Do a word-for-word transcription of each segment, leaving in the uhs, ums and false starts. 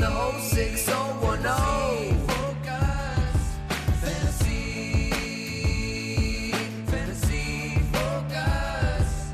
the whole six oh one oh. Focus, fantasy, fantasy focus.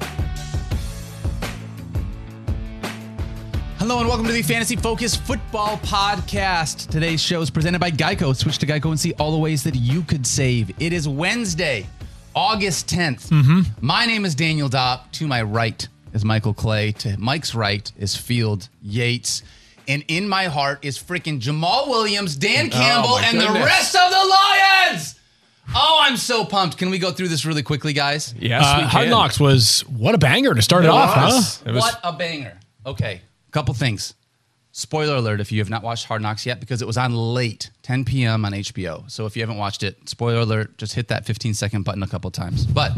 Hello and welcome to the Fantasy Focus Football Podcast. Today's show is presented by Geico. Switch to Geico and see all the ways that you could save. It is Wednesday, August tenth. Mm-hmm. My name is Daniel Dopp. To my right is Michael Clay. To Mike's right is Field Yates. And in my heart is freaking Jamal Williams, Dan Campbell, Oh, and goodness. the rest of the Lions. Oh, I'm so pumped. Can we go through this really quickly, guys? Yes, Uh, we can. Hard Knocks was, what a banger to start it, It off, was. huh? It was- What a banger. Okay, couple things. Spoiler alert if you have not watched Hard Knocks yet, because it was on late, ten p.m. on H B O. So if you haven't watched it, spoiler alert, just hit that fifteen-second button a couple times. But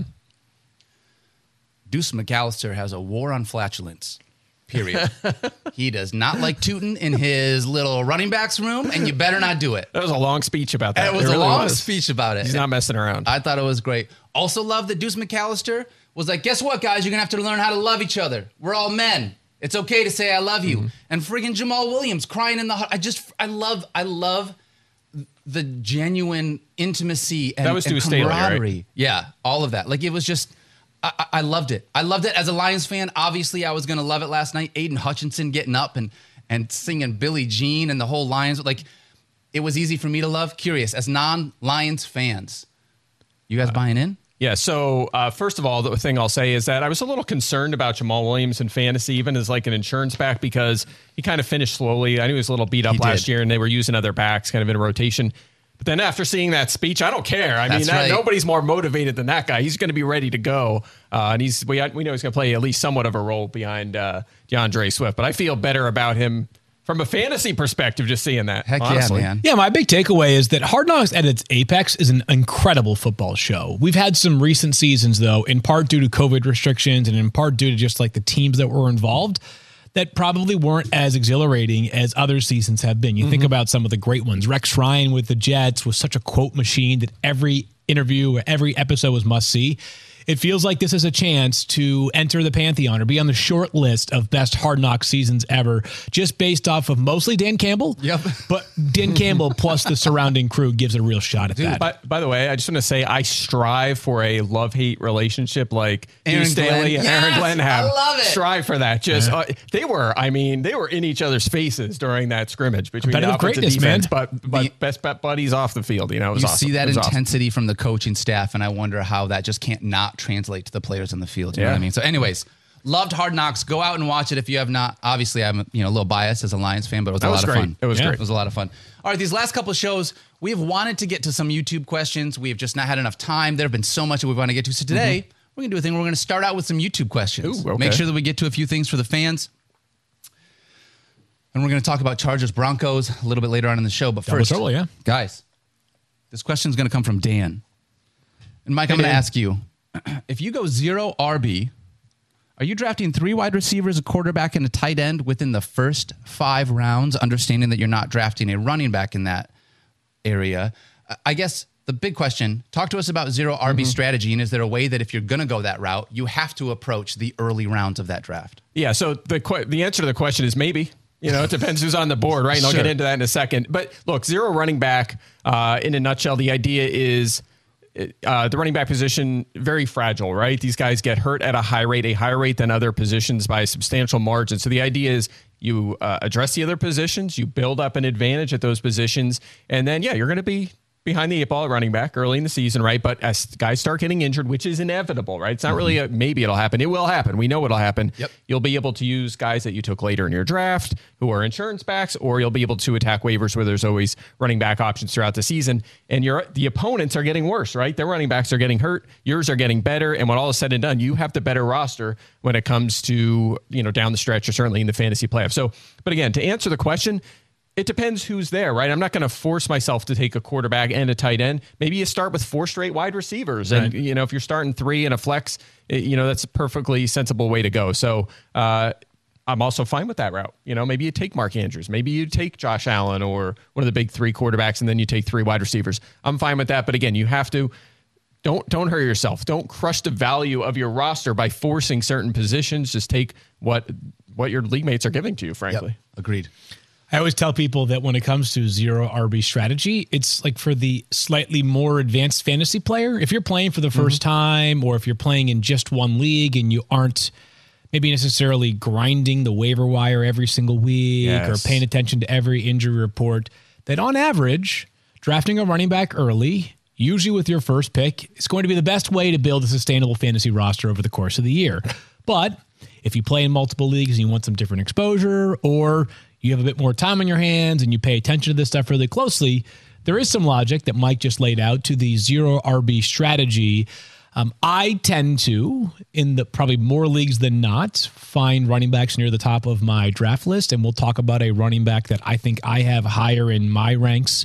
Deuce McAllister has a war on flatulence, period. He does not like tooting in his little running backs room, and you better not do it. That was a long speech about that. And it was a really long was. speech about it. He's not messing around. I thought it was great. Also love that Deuce McAllister was like, guess what, guys? You're going to have to learn how to love each other. We're all men. It's okay to say I love you. Mm-hmm. And friggin' Jamal Williams crying in the hut. I just, I love, I love the genuine intimacy and, That was and Deuce Staley, right? camaraderie. Yeah, all of that. Like, it was just, I, I I loved it. I loved it as a Lions fan. Obviously, I was going to love it last night. Aiden Hutchinson getting up and, and singing Billie Jean and the whole Lions. Like, it was easy for me to love. Curious, as non-Lions fans, you guys buying in? Yeah, so uh, first of all, the thing I'll say is that I was a little concerned about Jamal Williams in fantasy, even as like an insurance back, because he kind of finished slowly. I knew he was a little beat up He last did. year, and they were using other backs kind of in a rotation. But then after seeing that speech, I don't care. I That's mean, that, right. nobody's more motivated than that guy. He's going to be ready to go, uh, and he's we, we know he's going to play at least somewhat of a role behind uh, DeAndre Swift. But I feel better about him from a fantasy perspective, just seeing that. Heck honestly. yeah, man. Yeah, my big takeaway is that Hard Knocks at its apex is an incredible football show. We've had some recent seasons, though, in part due to COVID restrictions and in part due to just like the teams that were involved, that probably weren't as exhilarating as other seasons have been. You think about some of the great ones. Rex Ryan with the Jets was such a quote machine that every interview or every episode was must see. It feels like this is a chance to enter the Pantheon or be on the short list of best Hard Knock seasons ever, just based off of mostly Dan Campbell. Yep. But Dan Campbell plus the surrounding crew gives a real shot at that. By, by the way, I just want to say I strive for a love-hate relationship like Aaron Deuce Staley Glenn. and Aaron Yes, Glenn have. I love it. Strive for that. Just uh, they were, I mean, they were in each other's faces during that scrimmage between the Competitive offense and greatness, defense, man. but but The- best bet buddies off the field. You know, it was You awesome. see that It was awesome. intensity from the coaching staff, and I wonder how that just can't not translate to the players on the field. You know Yeah. what I mean? So anyways, loved Hard Knocks. Go out and watch it if you have not. Obviously, I'm you know a little biased as a Lions fan, but it was That a was lot of great. fun. It was Yeah. great. It was a lot of fun. All right, these last couple of shows, we have wanted to get to some YouTube questions. We have just not had enough time. There have been so much that we want to get to. So today, we're going to do a thing. We're going to start out with some YouTube questions. Ooh, okay. Make sure that we get to a few things for the fans. And we're going to talk about Chargers Broncos a little bit later on in the show. But Double first, trouble, yeah. guys, this question is going to come from Dan. And Mike, I'm Hey, going to Dan. ask you, if you go zero R B, are you drafting three wide receivers, a quarterback, and a tight end within the first five rounds, understanding that you're not drafting a running back in that area? I- I guess the big question, talk to us about zero R B strategy, and is there a way that if you're going to go that route, you have to approach the early rounds of that draft? Yeah, so the que- the answer to the question is maybe. You know, it depends who's on the board, right? And I'll Sure. get into that in a second. But look, zero running back, uh, in a nutshell, the idea is uh, the running back position, very fragile, right? These guys get hurt at a high rate, a higher rate than other positions by a substantial margin. So the idea is you uh, address the other positions, you build up an advantage at those positions, and then, yeah, you're going to be behind the eight ball at running back early in the season, right? But as guys start getting injured, which is inevitable, right? It's not really a maybe it'll happen. It will happen. We know it'll happen. Yep. You'll be able to use guys that you took later in your draft who are insurance backs, or you'll be able to attack waivers where there's always running back options throughout the season. And your the opponents are getting worse, right? Their running backs are getting hurt. Yours are getting better. And when all is said and done, you have the better roster when it comes to, you know, down the stretch or certainly in the fantasy playoffs. So, but again, to answer the question, it depends who's there, right? I'm not going to force myself to take a quarterback and a tight end. Maybe you start with four straight wide receivers. And, Right. you know, if you're starting three and a flex, it- you know, that's a perfectly sensible way to go. So uh, I'm also fine with that route. You know, maybe you take Mark Andrews. Maybe you take Josh Allen or one of the big three quarterbacks, and then you take three wide receivers. I'm fine with that. But again, you have to don't don't hurt yourself. Don't crush the value of your roster by forcing certain positions. Just take what what your league mates are giving to you, frankly. Agreed. I always tell people that when it comes to zero R B strategy, it's like for the slightly more advanced fantasy player. If you're playing for the first mm-hmm. time, or if you're playing in just one league and you aren't maybe necessarily grinding the waiver wire every single week yes. or paying attention to every injury report, that on average, drafting a running back early, usually with your first pick, is going to be the best way to build a sustainable fantasy roster over the course of the year. But if you play in multiple leagues and you want some different exposure, or you have a bit more time on your hands and you pay attention to this stuff really closely, there is some logic that Mike just laid out to the zero R B strategy. Um, I tend to, in the probably more leagues than not, find running backs near the top of my draft list, and we'll talk about a running back that I think I have higher in my ranks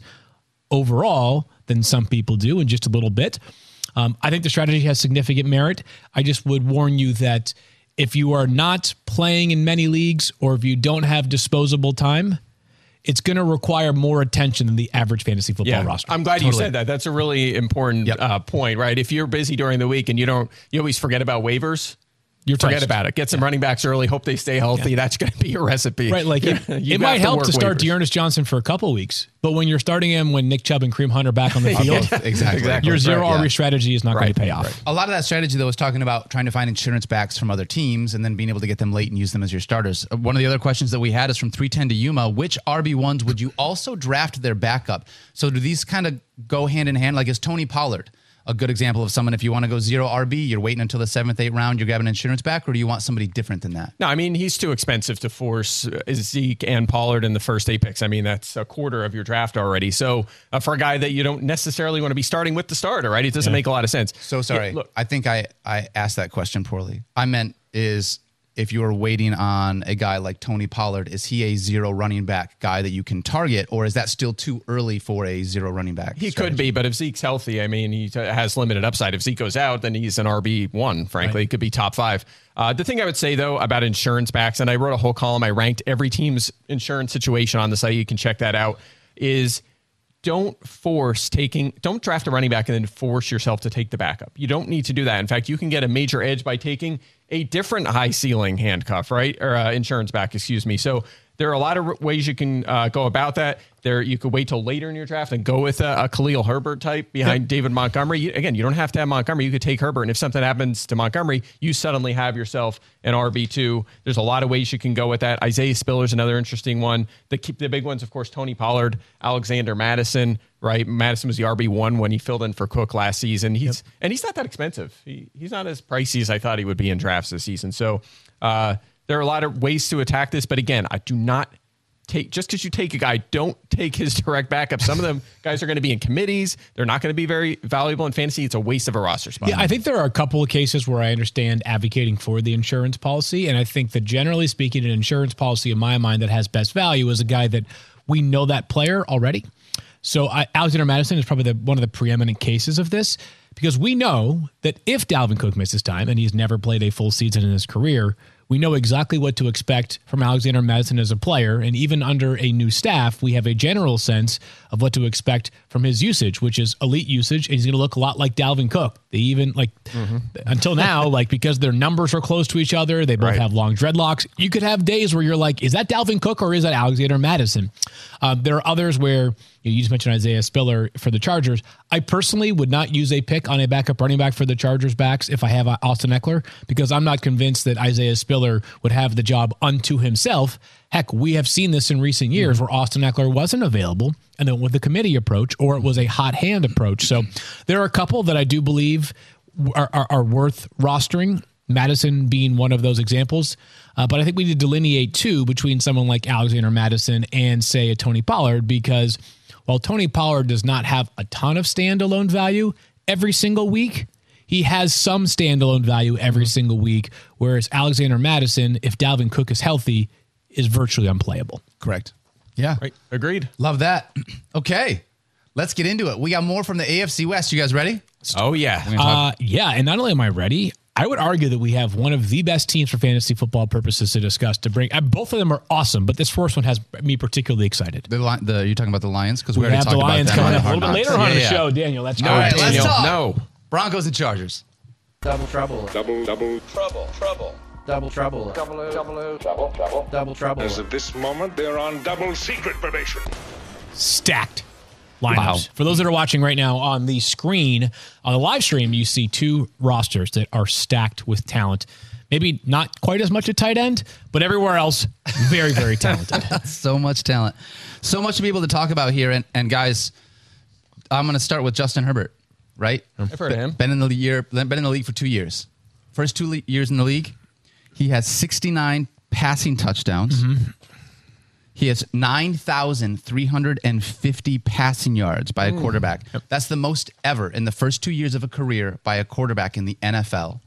overall than some people do in just a little bit. Um, I think the strategy has significant merit. I just would warn you that if you are not playing in many leagues, or if you don't have disposable time, it's going to require more attention than the average fantasy football yeah, roster. I'm glad totally. you said that. That's a really important yep. uh, point, right? If you're busy during the week and you don't, you always forget about waivers. You're forget toast. about it. Get some yeah. running backs early. Hope they stay healthy. Yeah. That's going to be your recipe. Right. Like it, it might help to start Dearness Johnson for a couple of weeks, but when you're starting him when Nick Chubb and Kareem Hunt are back on the field, yeah, exactly. exactly. your zero right, R B yeah. strategy is not right. going to pay off. Right. A lot of that strategy, though, is talking about trying to find insurance backs from other teams and then being able to get them late and use them as your starters. One of the other questions that we had is from three ten to Yuma. Which R B ones would you also draft their backup? So do these kind of go hand in hand? Like, is Tony Pollard a good example of someone, if you want to go zero R B, you're waiting until the seventh, eighth round, you're grabbing insurance back, or do you want somebody different than that? No, I mean, he's too expensive to force Zeke and Pollard in the first eight picks. I mean, that's a quarter of your draft already. So uh, for a guy that you don't necessarily want to be starting with the starter, right? It doesn't yeah. make a lot of sense. So sorry. Yeah, look, I think I, I asked that question poorly. I meant is, if you are waiting on a guy like Tony Pollard, is he a zero running back guy that you can target, or is that still too early for a zero running back He strategy? Could be, but if Zeke's healthy, I mean, he has limited upside. If Zeke goes out, then he's an R B one, frankly. Right. He could be top five. Uh, the thing I would say, though, about insurance backs, and I wrote a whole column, I ranked every team's insurance situation on the site. You can check that out, is don't force taking, don't draft a running back and then force yourself to take the backup. You don't need to do that. In fact, you can get a major edge by taking a different high ceiling handcuff, right? Or uh, insurance back, excuse me. So there are a lot of ways you can uh, go about that. There, you could wait till later in your draft and go with a, a Khalil Herbert type behind yep. David Montgomery. You, again, you don't have to have Montgomery. You could take Herbert, and if something happens to Montgomery, you suddenly have yourself an R B two. There's a lot of ways you can go with that. Isaiah Spiller's another interesting one. The the big ones, of course, Tony Pollard, Alexander Madison. Right, Madison was the R B one when he filled in for Cook last season. He's yep. and he's not that expensive. He he's not as pricey as I thought he would be in drafts this season. So uh, there are a lot of ways to attack this. But again, I do not take, just because you take a guy, don't take his direct backup. Some of them guys are going to be in committees. They're not going to be very valuable in fantasy. It's a waste of a roster spot. Yeah, I think there are a couple of cases where I understand advocating for the insurance policy. And I think that generally speaking, an insurance policy in my mind that has best value is a guy that we know that player already. So I, Alexander Madison is probably the, one of the preeminent cases of this, because we know that if Dalvin Cook misses time, and he's never played a full season in his career, we know exactly what to expect from Alexander Madison as a player. And even under a new staff, we have a general sense of what to expect from his usage, which is elite usage. And he's going to look a lot like Dalvin Cook. They even like mm-hmm. until now, like because their numbers are close to each other, they both right. have long dreadlocks. You could have days where you're like, is that Dalvin Cook or is that Alexander Madison? Um, there are others where you, know, you just mentioned Isaiah Spiller for the Chargers. I personally would not use a pick on a backup running back for the Chargers backs if I have Austin Eckler, because I'm not convinced that Isaiah Spiller would have the job unto himself. Heck, we have seen this in recent years where Austin Eckler wasn't available, and then with the committee approach, or it was a hot hand approach. So there are a couple that I do believe are, are, are worth rostering, Madison being one of those examples. Uh, but I think we need to delineate, too, between someone like Alexander Madison and, say, a Tony Pollard, because while Tony Pollard does not have a ton of standalone value every single week, he has some standalone value every single week, whereas Alexander Madison, if Dalvin Cook is healthy, is virtually unplayable. Correct. Yeah. Right. Agreed. Love that. Okay. Let's get into it. We got more from the A F C West. You guys ready? Oh, yeah. Uh, yeah, and not only am I ready, I would argue that we have one of the best teams for fantasy football purposes to discuss. To bring, uh, both of them are awesome, but this first one has me particularly excited. The, li- the You're talking about the Lions? Because we, we already have talked the Lions about them coming up a little bit later on yeah, the yeah. show. Daniel, that's All right, let's talk. No. Broncos and Chargers. Double trouble. Double, double trouble. Trouble. Double trouble. Double O, double O, double trouble. Double trouble. As of this moment, they're on double secret probation. Stacked lineups. Wow. For those that are watching right now on the screen, on the live stream, you see two rosters that are stacked with talent. Maybe not quite as much at tight end, but everywhere else, very, very talented. So much talent. So much to be able to talk about here. And, and guys, I'm going to start with Justin Herbert, right? I've heard of him. Been in the year, been in the league for two years. First two le- years in the league, he has sixty-nine passing touchdowns. Mm-hmm. He has nine thousand three hundred fifty passing yards by a mm. quarterback. Yep. That's the most ever in the first two years of a career by a quarterback in the N F L.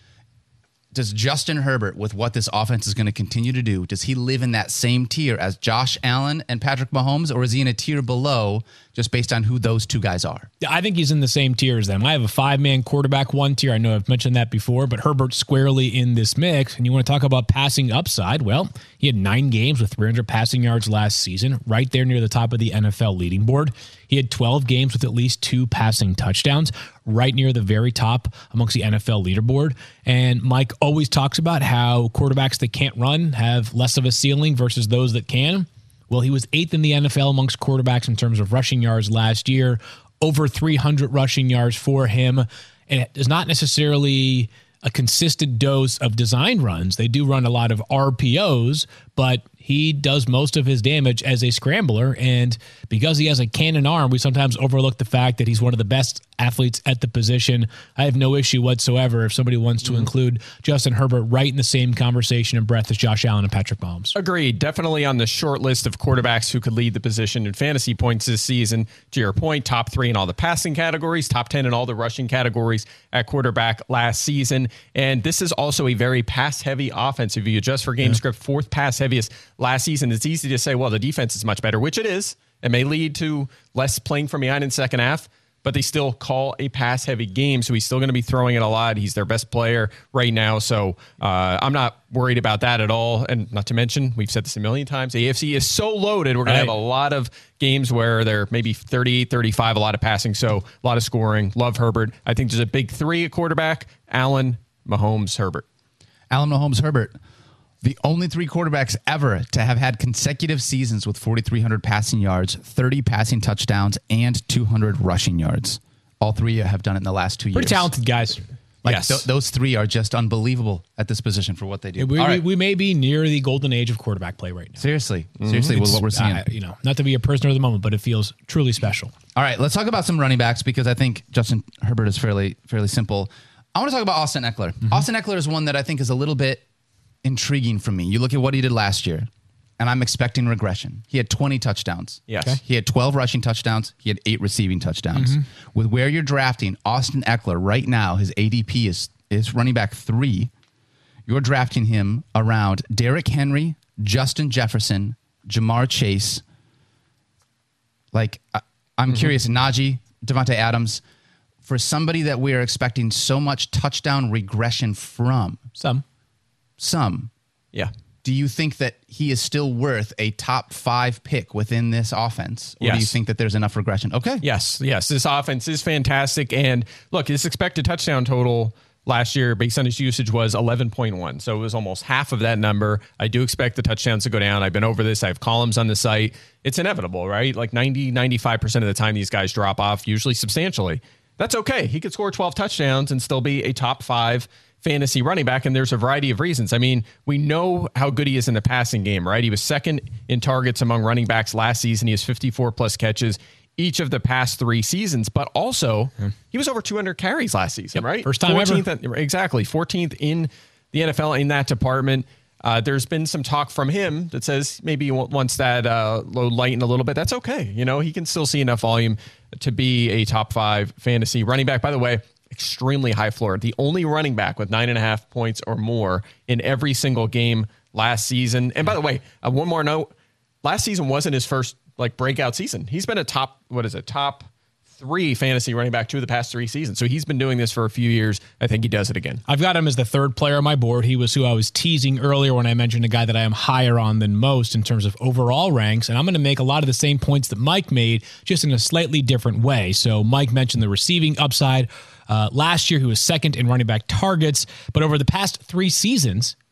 Does Justin Herbert, with what this offense is going to continue to do, does he live in that same tier as Josh Allen and Patrick Mahomes, or is he in a tier below just based on who those two guys are? I think he's in the same tier as them. I have a five-man quarterback one tier. I know I've mentioned that before, but Herbert's squarely in this mix. And you want to talk about passing upside? Well, he had nine games with three hundred passing yards last season, right there near the top of the N F L leading board. He had twelve games with at least two passing touchdowns, right near the very top amongst the N F L leaderboard. And Mike always talks about how quarterbacks that can't run have less of a ceiling versus those that can. Well, he was eighth in the N F L amongst quarterbacks in terms of rushing yards last year, over three hundred rushing yards for him. And it is not necessarily a consistent dose of design runs. They do run a lot of R P Os, but he does most of his damage as a scrambler. And because he has a cannon arm, we sometimes overlook the fact that he's one of the best athletes at the position. I have no issue whatsoever if somebody wants to mm-hmm. include Justin Herbert right in the same conversation and breath as Josh Allen and Patrick Mahomes. Agreed. Definitely on the short list of quarterbacks who could lead the position in fantasy points this season. To your point, top three in all the passing categories, top ten in all the rushing categories at quarterback last season. And this is also a very pass-heavy offense. If you adjust for game yeah. script, fourth pass-heaviest last season. It's easy to say, well, the defense is much better, which it is. It may lead to less playing from behind in second half, but they still call a pass-heavy game, so he's still going to be throwing it a lot. He's their best player right now, so uh, I'm not worried about that at all. And not to mention, we've said this a million times, the A F C is so loaded, we're going right. to have a lot of games where they're maybe thirty-eight, thirty-five, a lot of passing, so a lot of scoring. Love Herbert. I think there's a big three at quarterback, Allen, Mahomes, Herbert. Allen, Mahomes, Herbert. The only three quarterbacks ever to have had consecutive seasons with forty-three hundred passing yards, thirty passing touchdowns, and two hundred rushing yards. All three have done it in the last two Pretty years. Pretty talented guys. Like yes. th- those three are just unbelievable at this position for what they do. We, All we, right. we may be near the golden age of quarterback play right now. Seriously. Mm-hmm. Seriously, with what we're seeing. Uh, you know, not to be a prisoner of the moment, but it feels truly special. All right, let's talk about some running backs because I think Justin Herbert is fairly fairly simple. I want to talk about Austin Eckler. Mm-hmm. Austin Eckler is one that I think is a little bit intriguing for me. You look at what he did last year, and I'm expecting regression. He had twenty touchdowns. Yes. Okay. He had twelve rushing touchdowns. He had eight receiving touchdowns. Mm-hmm. With where you're drafting Austin Eckler right now, his A D P is, is running back three. You're drafting him around Derrick Henry, Justin Jefferson, Jamar Chase. Like, I, I'm mm-hmm. curious, Najee, Devontae Adams, for somebody that we are expecting so much touchdown regression from. Some. Some. Yeah. Do you think that he is still worth a top five pick within this offense? Or yes. do you think that there's enough regression? Okay. Yes. Yes. This offense is fantastic. And look, his expected touchdown total last year based on his usage was eleven point one. So it was almost half of that number. I do expect the touchdowns to go down. I've been over this. I have columns on the site. It's inevitable, right? Like ninety, ninety-five percent of the time these guys drop off, usually substantially. That's okay. He could score twelve touchdowns and still be a top five fantasy running back, and there's a variety of reasons. I mean, we know how good he is in the passing game, right? He was second in targets among running backs last season. He has fifty-four plus catches each of the past three seasons, but also yeah. he was over two hundred carries last season, yep. right? First time fourteenth ever. At, exactly. fourteenth in the N F L in that department. Uh, there's been some talk from him that says maybe he wants that uh, load lighten a little bit. That's okay. You know, he can still see enough volume to be a top five fantasy running back. By the way, extremely high floor. The only running back with nine and a half points or more in every single game last season. And by the way, uh, one more note, last season wasn't his first like breakout season. He's been a top, what is it? Top three fantasy running back two of the past three seasons. So he's been doing this for a few years. I think he does it again. I've got him as the third player on my board. He was who I was teasing earlier when I mentioned a guy that I am higher on than most in terms of overall ranks. And I'm going to make a lot of the same points that Mike made, just in a slightly different way. So Mike mentioned the receiving upside. Uh, last year, he was second in running back targets. But over the past three seasons,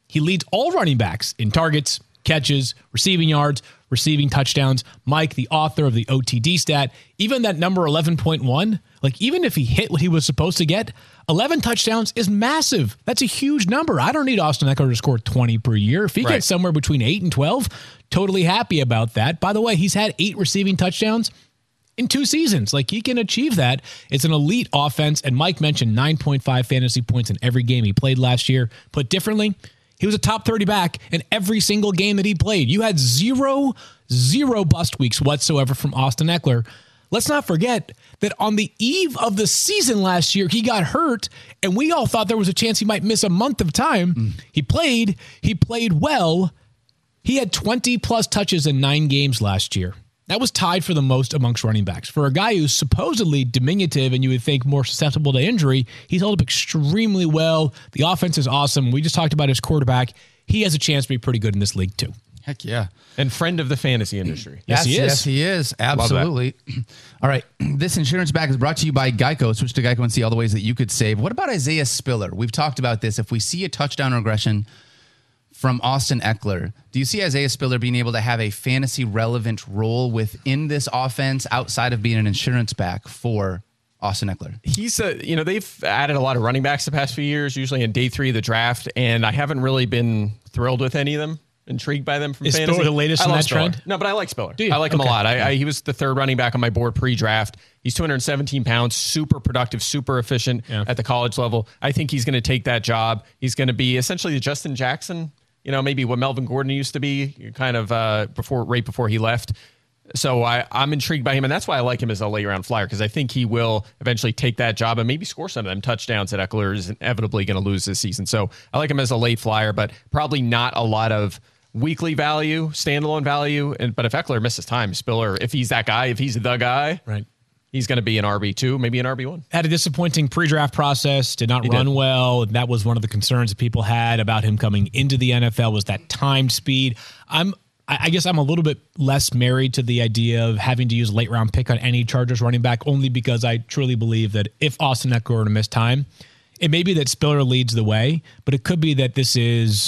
He leads all running backs in targets, catches, receiving yards, receiving touchdowns. Mike, the author of the O T D stat, even that number eleven point one, like even if he hit what he was supposed to get, eleven touchdowns is massive. That's a huge number. I don't need Austin Eckler to score twenty per year. If he Right. gets somewhere between eight and twelve, totally happy about that. By the way, he's had eight receiving touchdowns in two seasons. Like, he can achieve that. It's an elite offense. And Mike mentioned nine point five fantasy points in every game he played last year. Put differently, he was a top thirty back in every single game that he played. You had zero, zero bust weeks whatsoever from Austin Eckler. Let's not forget that on the eve of the season last year, he got hurt, and we all thought there was a chance he might miss a month of time. Mm. He played. He played well. He had twenty plus touches in nine games last year. That was tied for the most amongst running backs. For a guy who's supposedly diminutive and you would think more susceptible to injury, he's held up extremely well. The offense is awesome. We just talked about his quarterback. He has a chance to be pretty good in this league too. Heck yeah. And friend of the fantasy industry. Yes, he is. Yes, he is. Absolutely. All right. This insurance back is brought to you by Geico. Switch to Geico and see all the ways that you could save. What about Isaiah Spiller? We've talked about this. If we see a touchdown regression from Austin Eckler, do you see Isaiah Spiller being able to have a fantasy relevant role within this offense outside of being an insurance back for Austin Eckler? He's a, you know, they've added a lot of running backs the past few years, usually in day three of the draft, and I haven't really been thrilled with any of them. Intrigued by them from Is fantasy. Spiller the latest I in love that Spiller. trend? No, but I like Spiller. Do you? I like him Okay. a lot. I, I, he was the third running back on my board pre-draft. He's two hundred seventeen pounds, super productive, super efficient Yeah. at the college level. I think he's going to take that job. He's going to be essentially the Justin Jackson, you know, maybe what Melvin Gordon used to be, kind of uh, before, right before he left. So I, I'm intrigued by him, and that's why I like him as a late round flyer, because I think he will eventually take that job and maybe score some of them touchdowns that Eckler is inevitably going to lose this season. So I like him as a late flyer, but probably not a lot of weekly value, standalone value. And but if Eckler misses time, Spiller, if he's that guy, if he's the guy, Right. he's going to be an R B two, maybe an R B one. Had a disappointing pre-draft process, did not He run did. well. That was one of the concerns that people had about him coming into the N F L, was that timed speed. I'm, I I guess I'm a little bit less married to the idea of having to use a late round pick on any Chargers running back, only because I truly believe that if Austin Eckler were to miss time, it may be that Spiller leads the way, but it could be that this is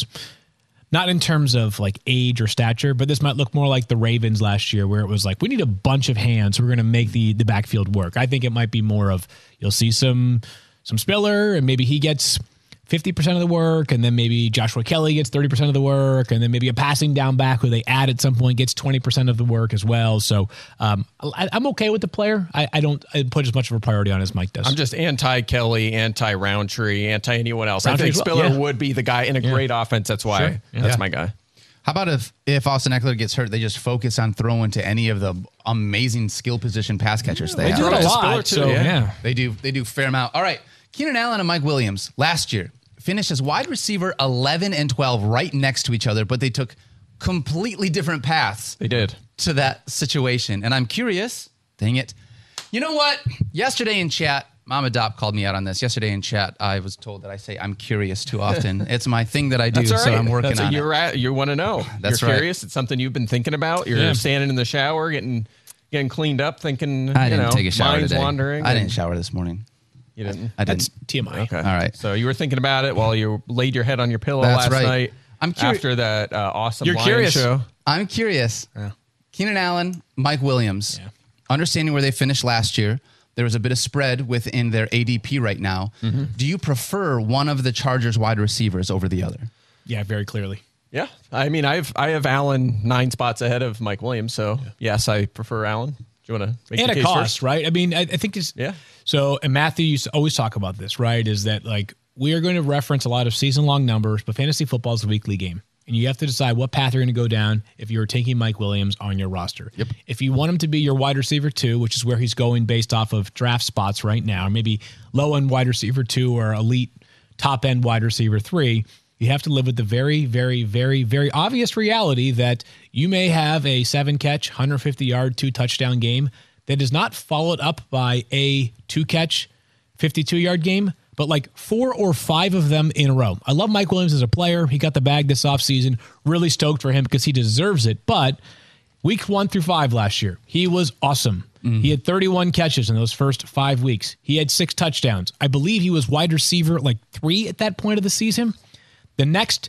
not in terms of like age or stature, but this might look more like the Ravens last year, where it was like, we need a bunch of hands, so we're going to make the the backfield work. I think it might be more of, you'll see some some Spiller, and maybe he gets fifty percent of the work, and then maybe Joshua Kelly gets thirty percent of the work, and then maybe a passing down back who they add at some point gets twenty percent of the work as well. So um, I, I'm okay with the player. I, I don't I put as much of a priority on as Mike does. I'm just anti-Kelly, anti-Roundtree, anti-anyone else. Roundtree I think as well, Spiller yeah. would be the guy in a great offense. That's why. Sure. That's Yeah. my guy. How about if, if Austin Eckler gets hurt, they just focus on throwing to any of the amazing skill position pass catchers they they have? do it a Spiller lot. too, So yeah. yeah. They do. They do a fair amount. All right. Keenan Allen and Mike Williams last year finished as wide receiver eleven and twelve right next to each other, but they took completely different paths They did. to that situation. And I'm curious, dang it. You know what? Yesterday in chat, Mama Dop called me out on this. Yesterday in chat, I was told that I say I'm curious too often. It's my thing that I do, That's all so right. I'm working That's on what it. you're at. You want to know. That's you're right. curious. It's something you've been thinking about. You're Yeah. standing in the shower, getting getting cleaned up, thinking. I you didn't know, take a shower mind's today. wandering. I and- didn't shower this morning. You didn't. I That's didn't. T M I. Okay. All right. So you were thinking about it while you laid your head on your pillow That's last right. night. I'm curi- after that uh, awesome You're Lion curious. show. I'm curious. Yeah. Keenan Allen, Mike Williams, Yeah. understanding where they finished last year, there was a bit of spread within their A D P right now. Mm-hmm. Do you prefer one of the Chargers wide receivers over the other? Yeah, very clearly. Yeah. I mean, I've I have Allen nine spots ahead of Mike Williams. So yes, I prefer Allen. Do you want to make And the a case cost, first? right? I mean, I, I think it's Yeah. So, and Matthew used to always talk about this, right? Is that like we are going to reference a lot of season long numbers, but fantasy football is a weekly game. And you have to decide what path you're going to go down if you're taking Mike Williams on your roster. Yep. If you want him to be your wide receiver two, which is where he's going based off of draft spots right now, or maybe low end wide receiver two or elite top end wide receiver three, you have to live with the very, very, very, very obvious reality that you may have a seven catch, one hundred fifty yard, two touchdown game that is not followed up by a two catch, fifty-two yard game, but like four or five of them in a row. I love Mike Williams as a player. He got the bag this offseason. Really stoked for him because he deserves it. But week one through five last year, he was awesome. He had thirty-one catches in those first five weeks. He had six touchdowns. I believe he was wide receiver like three at that point of the season. The next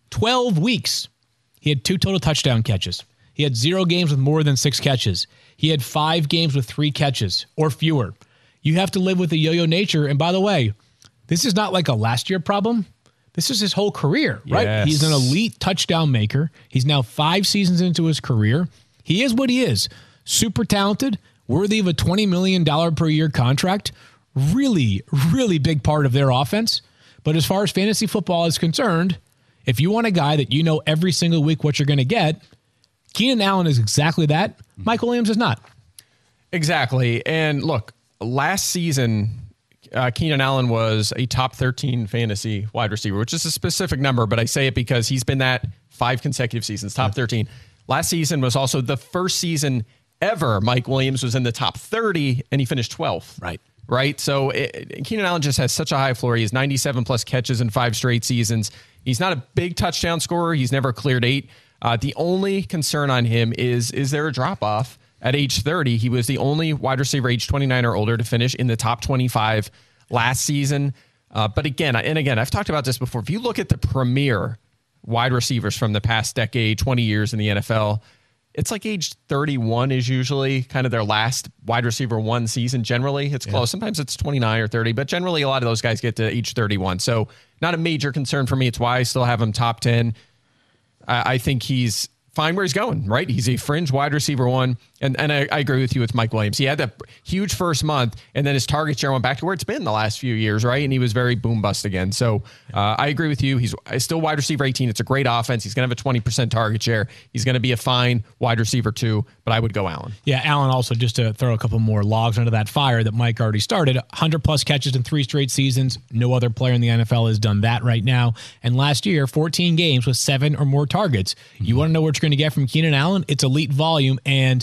twelve weeks, he had two total touchdown catches. He had zero games with more than six catches. He had five games with three catches or fewer. You have to live with the yo-yo nature. And by the way, this is not like a last year problem. This is his whole career, right? Yes. He's an elite touchdown maker. He's now five seasons into his career. He is what he is. Super talented, worthy of a twenty million dollars per year contract. Really, really big part of their offense. But as far as fantasy football is concerned, if you want a guy that you know every single week what you're going to get, Keenan Allen is exactly that. Mike Williams is not. Exactly. And look, last season, uh, Keenan Allen was a top thirteen fantasy wide receiver, which is a specific number, but I say it because he's been that five consecutive seasons, top thirteen. Last season was also the first season ever Mike Williams was in the top thirty, and he finished twelfth. Right. Right. So it, Keenan Allen just has such a high floor. He has ninety-seven plus catches in five straight seasons. He's not a big touchdown scorer. He's never cleared eight. Uh, the only concern on him is, is there a drop off at age thirty? He was the only wide receiver age twenty-nine or older to finish in the top twenty-five last season. Uh, but again, and again, I've talked about this before. If you look at the premier wide receivers from the past decade, twenty years in the N F L, it's like age thirty-one is usually kind of their last wide receiver one season. Generally, it's close. Yeah. Sometimes it's twenty-nine or thirty, but generally a lot of those guys get to age thirty-one. So not a major concern for me. It's why I still have him top ten. I, I think he's fine where he's going, right? He's a fringe wide receiver one. And and I, I agree with you with Mike Williams. He had that huge first month, and then his target share went back to where it's been the last few years, right? And he was very boom bust again. So uh, I agree with you. He's still wide receiver eighteen. It's a great offense. He's going to have a twenty percent target share. He's going to be a fine wide receiver two, but I would go Allen. Yeah, Allen also, just to throw a couple more logs under that fire that Mike already started, one hundred plus catches in three straight seasons. No other player in the N F L has done that right now. And last year, fourteen games with seven or more targets. Mm-hmm. You want to know what you're going to get from Keenan Allen? It's elite volume, and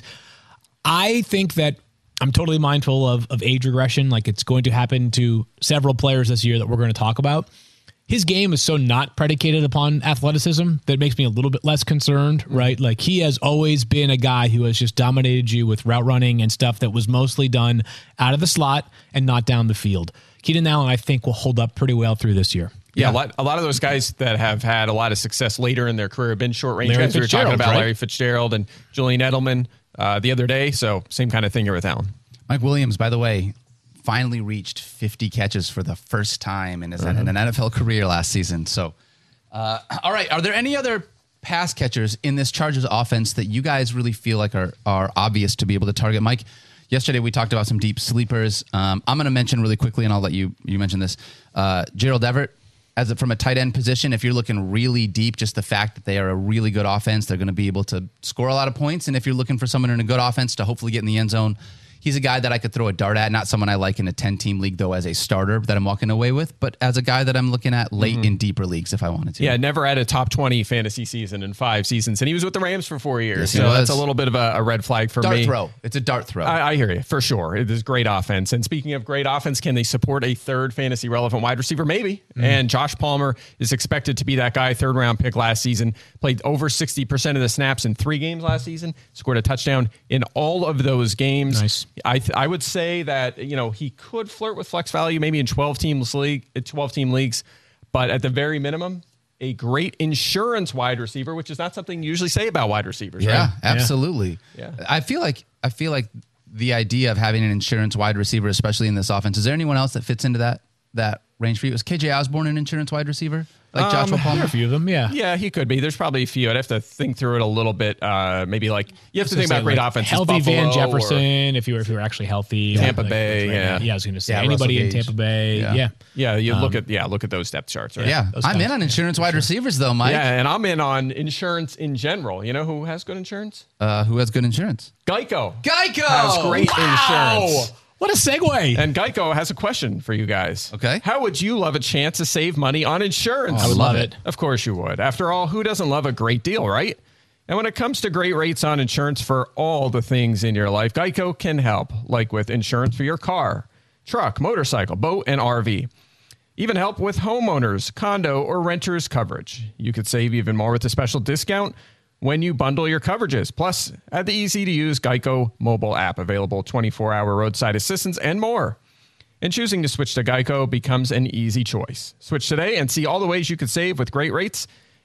I think that I'm totally mindful of, of age regression. Like, it's going to happen to several players this year that we're going to talk about. His game is so not predicated upon athleticism that it makes me a little bit less concerned, right? Like, he has always been a guy who has just dominated you with route running and stuff that was mostly done out of the slot and not down the field. Keenan Allen, I think, will hold up pretty well through this year. Yeah, yeah. A, lot, a lot of those guys that have had a lot of success later in their career have been short range Larry guys. We were talking about right? Larry Fitzgerald and Julian Edelman uh, the other day. So same kind of thing here with Allen. Mike Williams, by the way, finally reached fifty catches for the first time in his mm-hmm. in an N F L career last season. So, uh, all right, are there any other pass catchers in this Chargers offense that you guys really feel like are are obvious to be able to target? Mike, yesterday we talked about some deep sleepers. Um, I'm going to mention really quickly, and I'll let you you mention this. Uh, Gerald Everett, as a, from a tight end position, if you're looking really deep, just the fact that they are a really good offense, they're going to be able to score a lot of points. And if you're looking for someone in a good offense to hopefully get in the end zone, he's a guy that I could throw a dart at. Not someone I like in a ten-team league, though, as a starter that I'm walking away with, but as a guy that I'm looking at late mm-hmm. in deeper leagues if I wanted to. Yeah, never had a top twenty fantasy season in five seasons, and he was with the Rams for four years. Yes, so that's a little bit of a, a red flag for dart me. Dart throw. It's a dart throw. I, I hear you, for sure. It is great offense. And speaking of great offense, can they support a third fantasy relevant wide receiver? Maybe. Mm-hmm. And Josh Palmer is expected to be that guy, third round pick last season, played over sixty percent of the snaps in three games last season, scored a touchdown in all of those games. Nice. I, th- I would say say that, you know, he could flirt with flex value maybe in twelve teams league, twelve team leagues, but at the very minimum, a great insurance wide receiver, which is not something you usually say about wide receivers. Yeah, right? absolutely. Yeah. I feel like I feel like the idea of having an insurance wide receiver, especially in this offense, is there anyone else that fits into that that range for you? Is K J Osborne an insurance wide receiver? Like Joshua um, Palmer? There are a few of them, yeah. Yeah, he could be. There's probably a few. I'd have to think through it a little bit. Uh, maybe like you have to think about great like offenses. Healthy Buffalo Van Jefferson, if you were if you were actually healthy. Tampa like, Bay, right yeah. now. Yeah, I was going to say Yeah, anybody in Russell Tampa Bay. Yeah. Yeah. Yeah, you Um, look at yeah, look at those depth charts, right? Yeah, those I'm guys. in on insurance wide receivers though, Mike. Yeah, and I'm in on insurance in general. You know who has good insurance? Uh, who has good insurance? Geico. Geico has great Wow! insurance. What a segue. And Geico has a question for you guys. Okay. How would you love a chance to save money on insurance? Oh, I would love it. Of course you would. After all, who doesn't love a great deal, right? And when it comes to great rates on insurance for all the things in your life, Geico can help, like with insurance for your car, truck, motorcycle, boat, and R V. Even help with homeowners, condo, or renters coverage. You could save even more with a special discount when you bundle your coverages. Plus, add the easy-to-use Geico mobile app, available twenty-four hour roadside assistance and more. And choosing to switch to Geico becomes an easy choice. Switch today and see all the ways you could save with great rates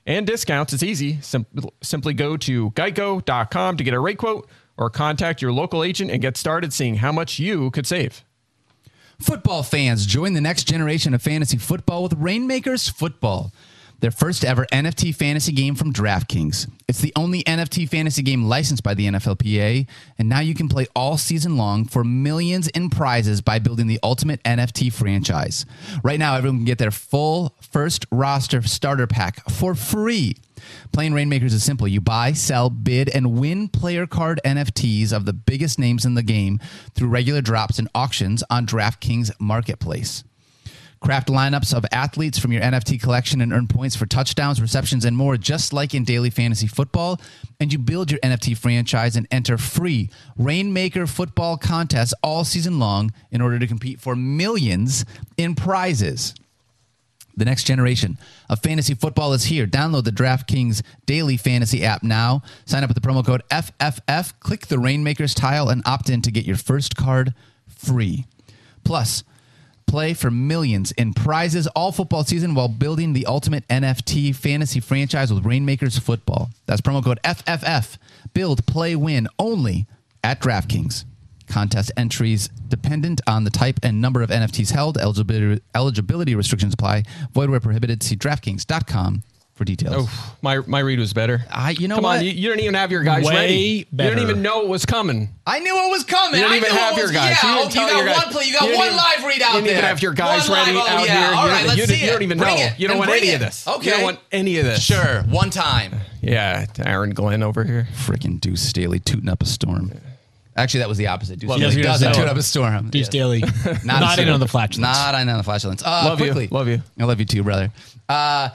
and discounts. It's easy. Sim- simply go to geico dot com to get a rate quote or contact your local agent and get started seeing how much you could save. Football fans, join the next generation of fantasy football with Rainmakers Football, their first ever N F T fantasy game from DraftKings. It's the only N F T fantasy game licensed by the N F L P A, and now you can play all season long for millions in prizes by building the ultimate N F T franchise. Right now, everyone can get their full first roster starter pack for free. Playing Rainmakers is simple. You buy, sell, bid, and win player card N F Ts of the biggest names in the game through regular drops and auctions on DraftKings Marketplace. Craft lineups of athletes from your N F T collection and earn points for touchdowns, receptions, and more, just like in daily fantasy football. And you build your N F T franchise and enter free Rainmaker football contests all season long in order to compete for millions in prizes. The next generation of fantasy football is here. Download the DraftKings Daily Fantasy app now. Sign up with the promo code F F F. Click the Rainmakers tile and opt in to get your first card free. Plus, play for millions in prizes all football season while building the ultimate N F T fantasy franchise with Rainmakers Football. That's promo code F F F. Build, play, win only at DraftKings. Contest entries dependent on the type and number of N F Ts held. Eligibility, eligibility restrictions apply. Void where prohibited. See DraftKings dot com for details. Oh, my my read was better. I, you know Come what? on, you, you don't even have your guys Way ready. better. You don't even know it was coming. I knew it was coming. You don't I even knew have it your was, guys. Yeah, You oh, didn't you tell got your guys. one play. You got You didn't one even- live read out You didn't there. even have your guys One ready live, oh, out yeah. here. All You right, don't- let's you see don't- it. You don't even Bring know. it. You don't Then want bring any it. of this. Okay. You don't want any of this. Sure, one time. Yeah, Aaron Glenn over here. Freaking Deuce Staley tooting up a storm. Actually, that was the opposite. Deuce Love Staley you. doesn't Yes, toot no. up a storm. Deuce Yes. Daly. Not, Not a in storm. on the flatulence. Not on the flatulence. Uh, Love you. quickly. Love you. I love you too, brother. Uh,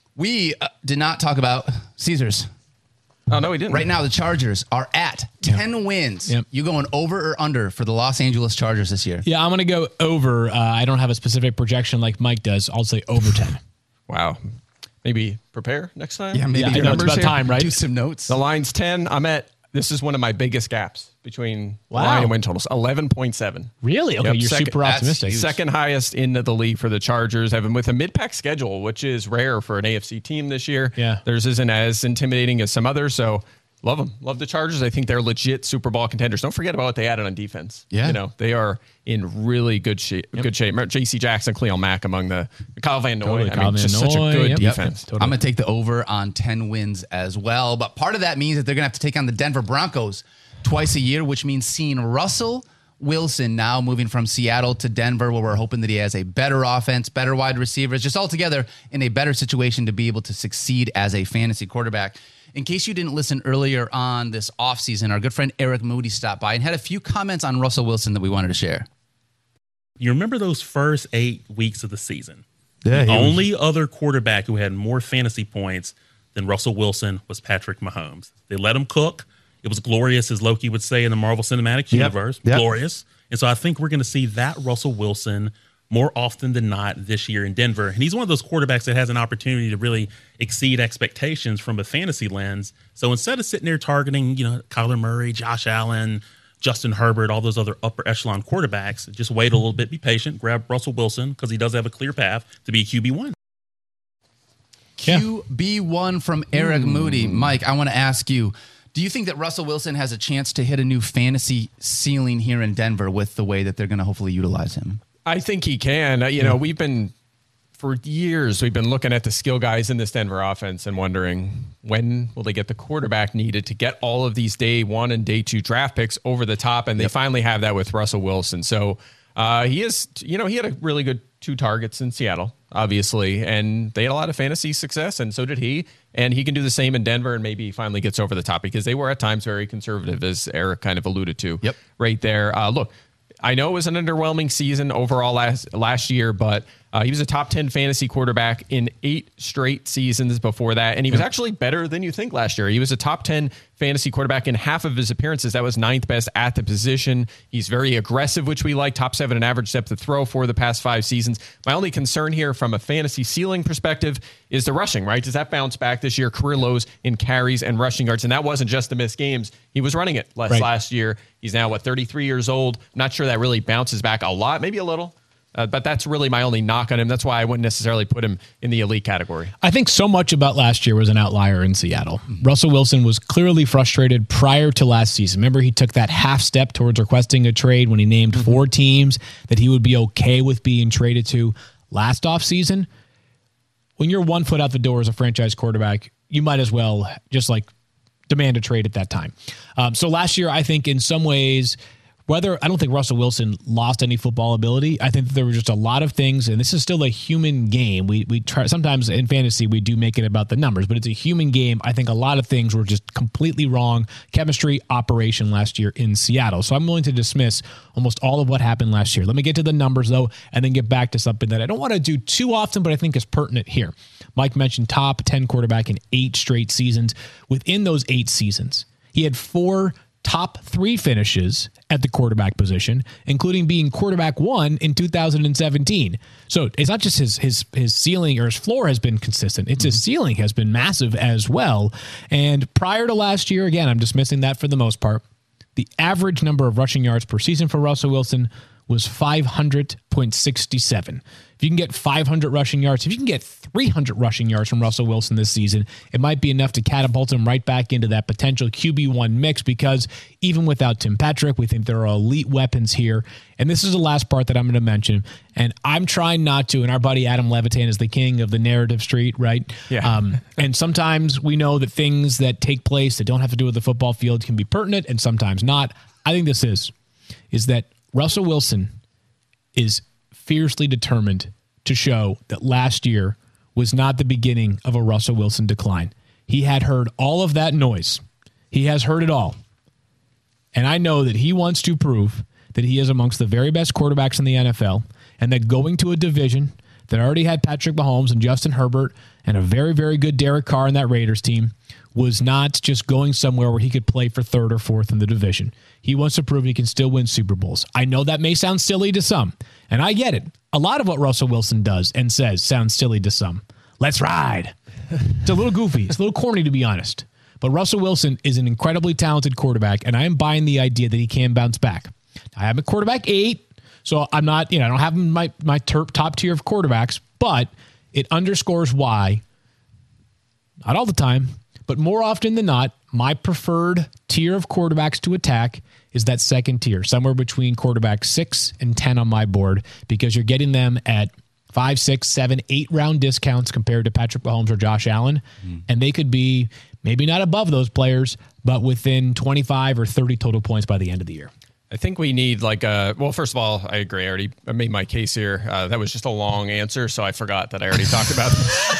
we uh, did not talk about Caesars. Oh, no, we didn't. Right now, the Chargers are at ten wins. Yep. You going over or under for the Los Angeles Chargers this year? Yeah, I'm going to go over. Uh, I don't have a specific projection like Mike does. I'll say over ten. Wow. Maybe prepare next time? Yeah, maybe Yeah, I your know, it's numbers about here. time, right? Do some notes. The line's ten. I'm at, this is one of my biggest gaps between Wow. line and win totals. eleven point seven. Really? Okay, Yep, you're second- super that's optimistic. huge. Second highest in the league for the Chargers, Evan, with a mid-pack schedule, which is rare for an A F C team this year. Yeah. Theirs isn't as intimidating as some others, so love them. Love the Chargers. I think they're legit Super Bowl contenders. Don't forget about what they added on defense. Yeah. You know, they are in really good shape. Good shape. J C Jackson, Cleo Mack among the Kyle Van Noy. Totally, I Kyle mean, just Van such a Noy. good Yep. defense. Totally. I'm going to take the over on ten wins as well. But part of that means that they're going to have to take on the Denver Broncos twice a year, which means seeing Russell Wilson now moving from Seattle to Denver, where we're hoping that he has a better offense, better wide receivers, just altogether in a better situation to be able to succeed as a fantasy quarterback. In case you didn't listen earlier on this offseason, our good friend Eric Moody stopped by and had a few comments on Russell Wilson that we wanted to share. You remember those first eight weeks of the season? Yeah, the he was- only other quarterback who had more fantasy points than Russell Wilson was Patrick Mahomes. They let him cook. It was glorious, as Loki would say in the Marvel Cinematic Universe. Yep. Glorious. And so I think we're going to see that Russell Wilson more often than not this year in Denver. And he's one of those quarterbacks that has an opportunity to really exceed expectations from a fantasy lens. So instead of sitting there targeting, you know, Kyler Murray, Josh Allen, Justin Herbert, all those other upper echelon quarterbacks, just wait a little bit, be patient, grab Russell Wilson because he does have a clear path to be a Q B one. Yeah. Q B one from Eric Moody. Mike, I want to ask you, do you think that Russell Wilson has a chance to hit a new fantasy ceiling here in Denver with the way that they're going to hopefully utilize him? I think he can. Uh, you know, we've been, for years, we've been looking at the skill guys in this Denver offense and wondering when will they get the quarterback needed to get all of these day one and day two draft picks over the top. And they finally have that with Russell Wilson. So uh, he is, you know, he had a really good two targets in Seattle, obviously, and they had a lot of fantasy success, and so did he. And he can do the same in Denver, and maybe he finally gets over the top because they were at times very conservative, as Eric kind of alluded to Yep. right there. Uh, look, I know it was an underwhelming season overall last last year, but uh, he was a top ten fantasy quarterback in eight straight seasons before that. And he was actually better than you think last year. He was a top ten fantasy quarterback in half of his appearances. That was ninth best at the position. He's very aggressive, which we like. Top seven in average depth of throw for the past five seasons. My only concern here from a fantasy ceiling perspective is the rushing, right? Does that bounce back this year? Career lows in carries and rushing yards. And that wasn't just the missed games. He was running it less Right. last year. He's now, what, thirty-three years old. Not sure that really bounces back a lot, maybe a little. Uh, but that's really my only knock on him. That's why I wouldn't necessarily put him in the elite category. I think so much about last year was an outlier in Seattle. Mm-hmm. Russell Wilson was clearly frustrated prior to last season. Remember, he took that half step towards requesting a trade when he named mm-hmm. four teams that he would be okay with being traded to last offseason. When you're one foot out the door as a franchise quarterback, you might as well just like demand a trade at that time. Um, so last year, I think in some ways, whether I don't think Russell Wilson lost any football ability. I think that there were just a lot of things, and this is still a human game. We we try sometimes in fantasy we do make it about the numbers, but it's a human game. I think a lot of things were just completely wrong. Chemistry, operation last year in Seattle. So I'm willing to dismiss almost all of what happened last year. Let me get to the numbers though, and then get back to something that I don't want to do too often, but I think is pertinent here. Mike mentioned top ten quarterback in eight straight seasons. Within those eight seasons, he had four top three finishes at the quarterback position, including being quarterback one in two thousand seventeen. So it's not just his his his ceiling or his floor has been consistent. It's his ceiling has been massive as well. And prior to last year, again, I'm dismissing that for the most part, the average number of rushing yards per season for Russell Wilson was five hundred point six seven. If you can get five hundred rushing yards, if you can get three hundred rushing yards from Russell Wilson this season, it might be enough to catapult him right back into that potential Q B one mix, because even without Tim Patrick, we think there are elite weapons here. And this is the last part that I'm going to mention. And I'm trying not to, and our buddy Adam Levitan is the king of the narrative street, right? Yeah. Um, and sometimes we know that things that take place that don't have to do with the football field can be pertinent and sometimes not. I think this is, is that Russell Wilson is fiercely determined to show that last year was not the beginning of a Russell Wilson decline. He had heard all of that noise. He has heard it all. And I know that he wants to prove that he is amongst the very best quarterbacks in the N F L, and that going to a division that already had Patrick Mahomes and Justin Herbert and a very, very good Derek Carr in that Raiders team was not just going somewhere where he could play for third or fourth in the division. He wants to prove he can still win Super Bowls. I know that may sound silly to some, and I get it. A lot of what Russell Wilson does and says sounds silly to some. Let's ride. It's a little goofy. It's a little corny, to be honest. But Russell Wilson is an incredibly talented quarterback, and I am buying the idea that he can bounce back. I have a quarterback eight, so I'm not, you know, I don't have him in my, my terp, top tier of quarterbacks, but it underscores why, not all the time, but more often than not, my preferred tier of quarterbacks to attack is that second tier, somewhere between quarterback six and ten on my board, because you're getting them at five, six, seven, eight round discounts compared to Patrick Mahomes or Josh Allen. Mm. And they could be maybe not above those players, but within twenty-five or thirty total points by the end of the year. I think we need like a, well, first of all, I agree. I already I made my case here. Uh, that was just a long answer, so I forgot that I already talked about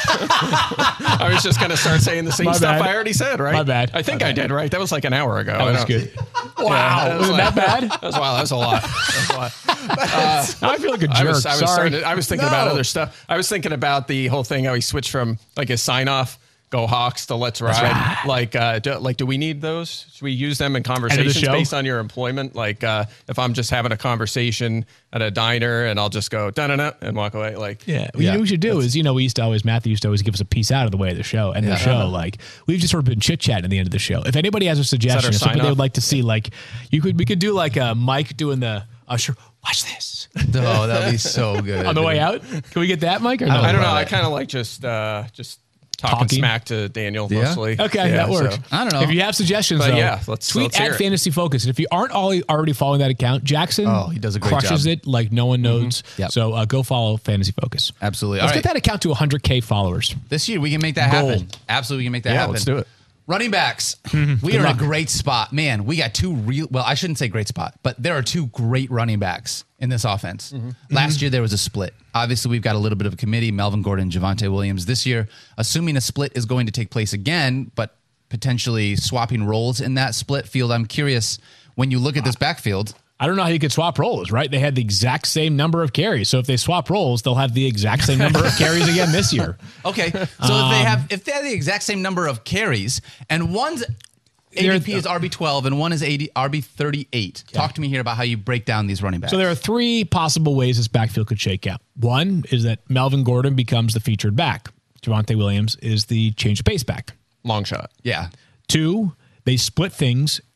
it. I was just going to start saying the same My stuff bad. I already said, right? My bad. I think My I bad. did, right? That was like an hour ago. That was good. Wow. Yeah, was it like- that bad? That was wild. That was a lot. That was a lot. Uh, Now I feel like a jerk. I was, I was, Sorry. starting to- I was thinking about No. other stuff. I was thinking about the whole thing, how he switched from like his sign off, go Hawks, to let's ride. right. Like, uh, do, like, do we need those? Should we use them in conversations show? based on your employment? Like, uh, if I'm just having a conversation at a diner and I'll just go da-da-da and walk away. Like, Yeah, well, you know what we should do is, you know, we used to always, Matthew used to always give us a piece out of the way of the show. And Yeah. the show, like, we've just sort of been chit-chatting at the end of the show. If anybody has a suggestion, our or something they sign-off? would like to see, like, you could, we could do like a Mike doing the usher, watch this, Oh, that'd be so good. on the way out. Can we get that, Mike? Or no? I don't know. love I it. kind of like just, uh, just talking, Talking? smack to Daniel Yeah? mostly. Okay, Yeah, that works. so- I don't know. If you have suggestions, But though, yeah, let's- tweet let's hear at it. Fantasy Focus. And if you aren't all, already following that account, Jackson Oh, he does a great crushes job. it like no one knows. Yep. So uh, go follow Fantasy Focus. Absolutely. Let's All get right. that account to one hundred K followers. This year we can make that Goal. happen. Absolutely, we can make that Yeah, happen. let's do it. Running backs. Mm-hmm. We are in a great spot. Man, we got two real, well, I shouldn't say great spot, but there are two great running backs in this offense. Mm-hmm. Last year there was a split. Obviously, we've got a little bit of a committee, Melvin Gordon, Javonte Williams. This year, assuming a split is going to take place again, but potentially swapping roles in that split field, I'm curious, when you look at this backfield, I don't know how you could swap roles, right? They had the exact same number of carries. So if they swap roles, they'll have the exact same number of carries again this year. okay, so if Um, they have if they have the exact same number of carries and one's A D P is R B twelve and one is R B thirty-eight. Talk to me here about how you break down these running backs. So there are three possible ways this backfield could shake out. One is that Melvin Gordon becomes the featured back. Javonte Williams is the change of pace back. Long shot. yeah. Two, they split things